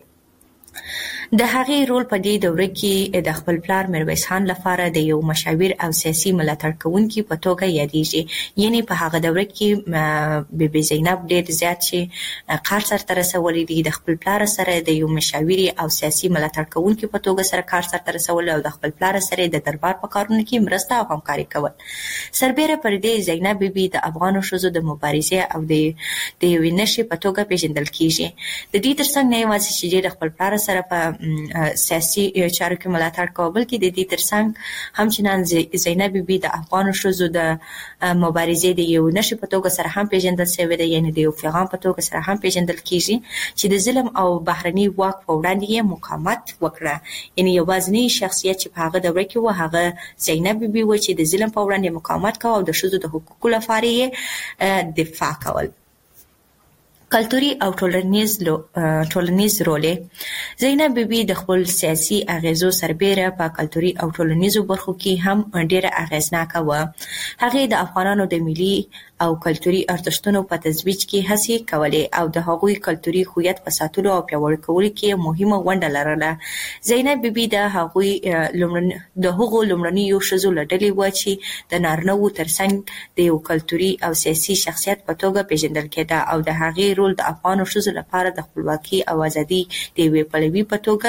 د هغې رول په دې دوره کې د خپل پلار میرویس خان لپاره د یو مشاور او سیاسي ملاتړ کوونکي په توګه یادېږي. یعنې په هغه دوره کې بیبي زینب ډېر زیات چې کار سرته رسولی دی، د خپل پلار سره د یو مشاوري او سیاسي ملاتړ کوونکي په توګه سره کار سرته رسول او د خپل پلار سره د دربار په کارونو کې مرسته او همکاري کول. سربیره پر دې زینب بیبي د افغانو ښځو د مبارزې او د یوې نښې په توګه پیژندل کېږي. د دې ترڅنګ نه یوازې چې د خپل پلار سره په سیاسي چارو کې ملاتړ کوي، بلکې د دې ترڅنګ همچنان زینب بیبي د افغان ښځو د مبارزې د یو نشي په توګه سره هم پیژندل شوی دی، یعنی د یو پیغام په توګه سره هم پیژندل کیږي چې د ظلم او بهرني واک په وړاندې یې مقاومت وکړه. یعنی یوازینی شخصیت چې په هغه دوره کې و هغه زینب بیبي و چې د ظلم په وړاندې مقاومت کاوه او د ښځو د حقوقو لپاره یې دفاع کول. کلتوري او ټولنیز رول زینب بیبي د خپل سیاسي اغیزو سربېره په کلتوري او ټولنیزو برخو کې هم ډېره اغیزناکه وه. هغې د افغانانو د ملي او کلتوري ارزښتونو په ترویج کې هڅې کولې او د هغوی کلتوري هویت په ساتلو او پیاوړي کولو کې مهمه ونډه لرله. زینب بیبي د هغو لومړنیو ښځو له ډلې وه چې د نارینه‌وو ترڅنګ د یو کلتوري او سیاسي شخصیت په توګه پیژندل کېده او د هغې رول د افغانو ښځو لپاره د خپلواکۍ او ازادۍ د یوې پلوي په توګه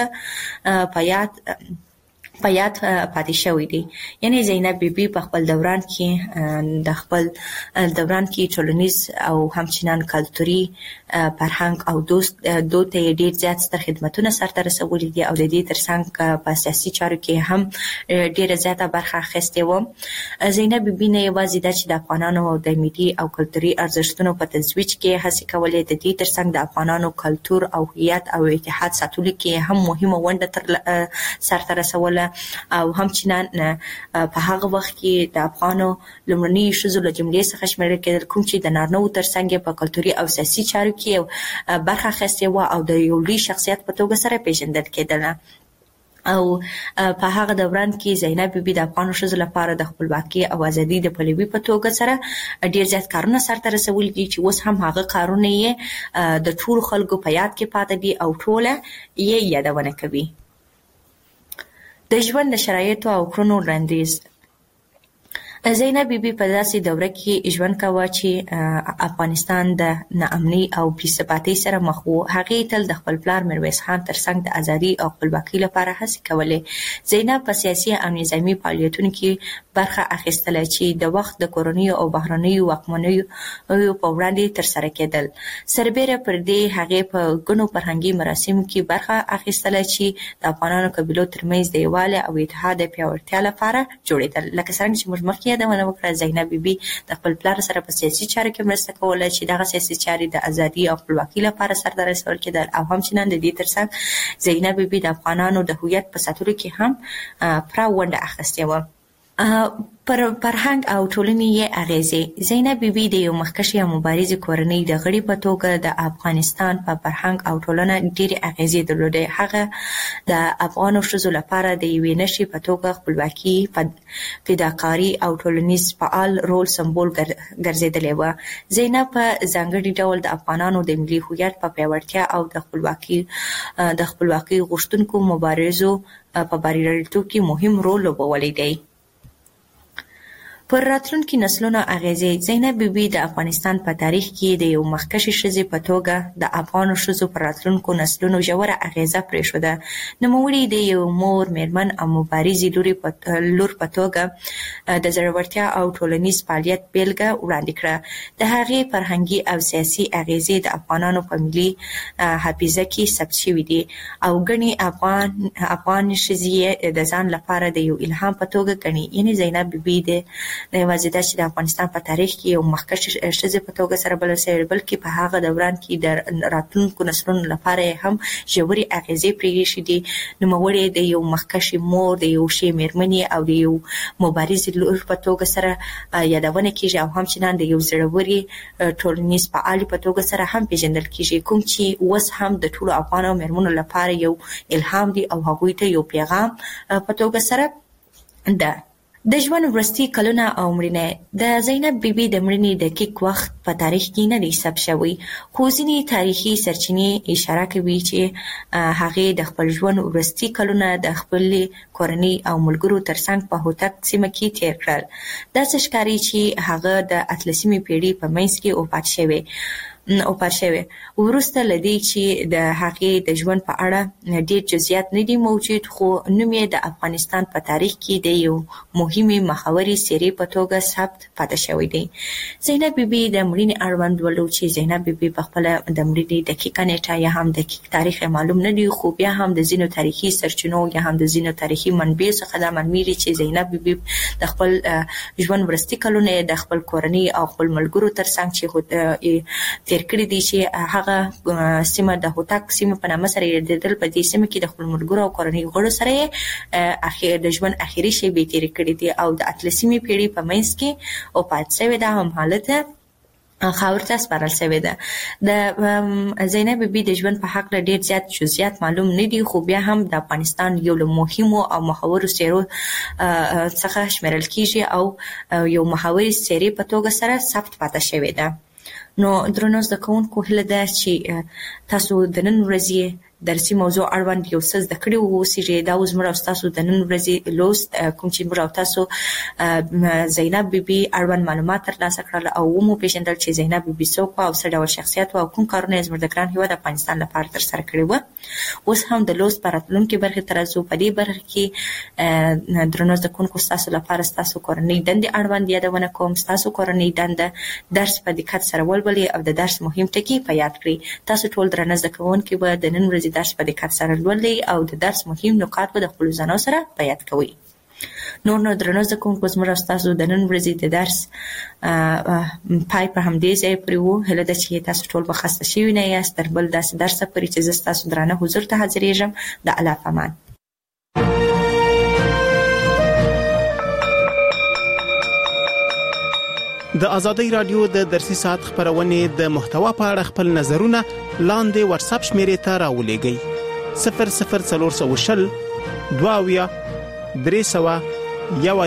په یاد پاتې شوی دی. یعنی زینب بیبي په خپل دوران کې ټولنیز او همچنان کلتوري فرهنګ او دود ته ډېر زیات ستر خدمتونه سرته رسولي دي او د دې ترڅنګ په سیاسي چارو کې هم ډېره زیاته برخه اخیستې وه. زینب بیبي نه یوازې دا چې د افغانانو او د ملي او کلتوري ارزښتونو په ترویج کې هڅې کولې، د دې ترڅنګ د افغانانو کلتور او هویت او اتحاد ساتلو کې هم مهمه ونډه سرته رسوله او همچنان په هغه وخت کې د افغانو لومړني ښځو له جملې څخه شمیرل کېدل کوم چې د نارینه‌وو ترڅنګ په کلتوري او سیاسي چارو کې برخه اخیستې وه او د یو لوی شخصیت په توګه سره پیژندل کېدله. او په هغه دوران کې زینب بیبي د افغان ښځو لپاره د خپلواکۍ او ازادۍ د پلوي په توګه سره ډېر زیات کارونه سرته رسولي دي چې اوس هم هغه کارونه یې د ټولو خلکو په یاد کې پاتې دي او ټوله یې یادونه کوي. د ژوند د شرایطو او کړنو وړاندیز زینب بیبي په داسې دوره کې ژوند کاوه چې افغانستان د ناامنۍ او بې ثباتۍ سره مخ و. هغې تل د خپل پلار میرویس خان ترڅنګ د ازادۍ او خپلواکۍ لپاره هڅې کولې. زینب په سیاسي او نظامي فعالیتونو کې برخه اخیستله چې د وخت د کورنیو او بهرنیو واکمنیو په وړاندې ترسره کېدل. سربېره پر دې هغې په ګڼو فرهنګي مراسمو کې برخه اخیستله چې د افغانانو قبیلو ترمنځ د یووالي او اتحاد د پیاوړتیا لپاره جوړېدل. لکه څرنګه چې موږ مخکې یادونه وکړه، زینب بیبي د خپل پلار سره په سیاسي چارو کې مرسته کوله چې دغه سیاسي چارې د ازادۍ او خپلواکۍ لپاره سرته رسول کېدل او همچنان د دې ترڅنګ زینب بیبي د افغانانو د هویت په ساتلو کې هم پوره ونډه اخیستې وه. پر فرهنګ او ټولنې یې اغیزې زینب بیبي د یو مخکښې او مبارزې کورنۍ د غړي په توګه د افغانستان په فرهنګ او ټولنه ډېرې اغیزې درلودې. هغه د افغانو ښځو لپاره د یوې نښې په توګه خپلواکي، فداکاري او ټولنیز فعال رول سمبول ګرځېدلې وه. زینب په ځانګړي ډول د افغانانو د ملي هویت په پیاوړتیا او د خپلواکۍ غوښتونکو مبارزو په بریالیتوب کې مهم رول لوبولی دی. پر راتلونکي نسلونو اغیزې زینب بیبي د افغانستان په تاریخ کې د یو مخکښې ښځې په توګه د افغانو ښځو پر راتلونکو نسلونو ژوره اغیزه پرېښوده. نوموړې د یو مور، میرمن او مبارزې لور په توګه د زړورتیا او ټولنیز فعالیت بیلګه وړاندې کړه. د هغې فرهنګي او سیاسي اغیزې د افغانانو په ملي حافظه کې ثبت شوي دي او ګڼې افغان ښځې د ځان لپاره د یو الهام په توګه ګڼي. یعنې زینب بیبي نه یوازې دا چې د افغانستان په تاریخ کې یو مخکښې ښځې په توګه سره بلل شوې، بلکې په هغه دوران کې د راتلونکو نسلونو لپاره هم ژورې اغیزې پرېښې دي. نوموړې د یو مخکښې مور، د یو ښې میرمنې او د یو مبارزې لور په توګه سره یادونه کېږي او همچنان د یو زړورې ټولنیز فعالې په توګه سره هم پیژندل کېږي، کوم چې اوس هم د ټولو افغانو میرمنو لپاره یو الهام دی او هغوی ته یو پیغام په توګه سره ده. د ژوند وروستي کلونه او مړینه د زینب بیبي د مړینې دقیق وخت په تاریخ کې نه دی ثبت شوی، خو ځینې تاریخي سرچینې اشاره کوي چې هغې د خپل ژوند وروستي کلونه د خپلې کورنۍ او ملګرو ترڅنګ په هوتک سیمه کې تیر کړل. داسې ښکاري چې هغه د 18مې پېړۍ په منځ کې وفات شوې. او پرشوي ورسته لدی چې د هغې د ژوند په اړه ډېر جزئیات نه دي موجود، خو نوم یې د افغانستان په تاریخ کې د یو مهمې محوري څیرې په توګه ثبت پاتې شوی دی. زینب بیبي د مړینې اړوند ولو چې زینب بیبي په خپل د مړینې دقیقه نیټه یا هم دقیق تاریخ معلوم نه دی، خو بیا هم د ځینو تاریخي سرچینو یا هم د ځینو تاریخي منبعو څخه دا معلومیږي چې زینب بیبي د خپل ژوند وروستي کلونه د خپل کورنۍ او خپل ملګرو ترڅنګ چې تیر کړی دي چې هغه سیمه د هوتک سیمه په نامه سره یادېدل، په دې سیمه کې د خپل ملګرو او کورنۍ غړو سره اخر د ژوند اخیری شی به تیر کړی دي او د 18مې پیړۍ په منځ کې او پات شوی دا هم حالت خاورته سپارل شوی ده. د زینب بیبي د ژوند په حق ډېر زیات جزئیات معلوم نه دي، خو بیا هم د افغانستان یو له مهمو او محورو څیرو څخه شمیرل کیږي او یو محوري څیرې په توګه سره ثبت پاتې شوی ده. نو درنو زده کوونکو هیله ده چې تاسو د نن ورځې درسي موضوع اړوند یو څه زده کړي واوسئ. دا اوس موږ تاسو د نن ورځې لوست کوم چې موږ تاسو زینب بیبي اړوند معلومات ترلاسه کړل او مو پیژندل چې زینب بیبي څوک او څه ډول شخصیت او کوم کارونه زموږ د ګران هیواد افغانستان لپاره ترسره کړي وو. اوس هم د لوست په راتلونکي برخې ته راځو. په دې برخه کې درنو زده کوونکو تاسو لپاره تاسو کورنۍ دندې اړوند یادونه کوم. تاسو کورنۍ دنده درس په دقت سره ولولئ او د درس مهم ټکي په یاد کړئ. تاسو ټول درنه زده کوونکي به د نن ورځې درس په دقت سره لولئ او د درس مهم نکات به د خپلو ځانو سره په یاد کوئ. نو درنو زده کوونکو زموږ تاسو د نن ورځې د درس پای په همدې ځای پورې وو. هیله ده چې تاسو ټول به خسته شوي نه یاست. تر بل داسې درسه پورې چې زه ستاسو درانه حضور ته حاضرېږم. د الله په امان. د ازادۍ رادیو د درسي ساعت خبرونه د محتوا په اړه خپل نظرونه لاندې واتس اپ شمیرې ته راولېږئ 00420 22 300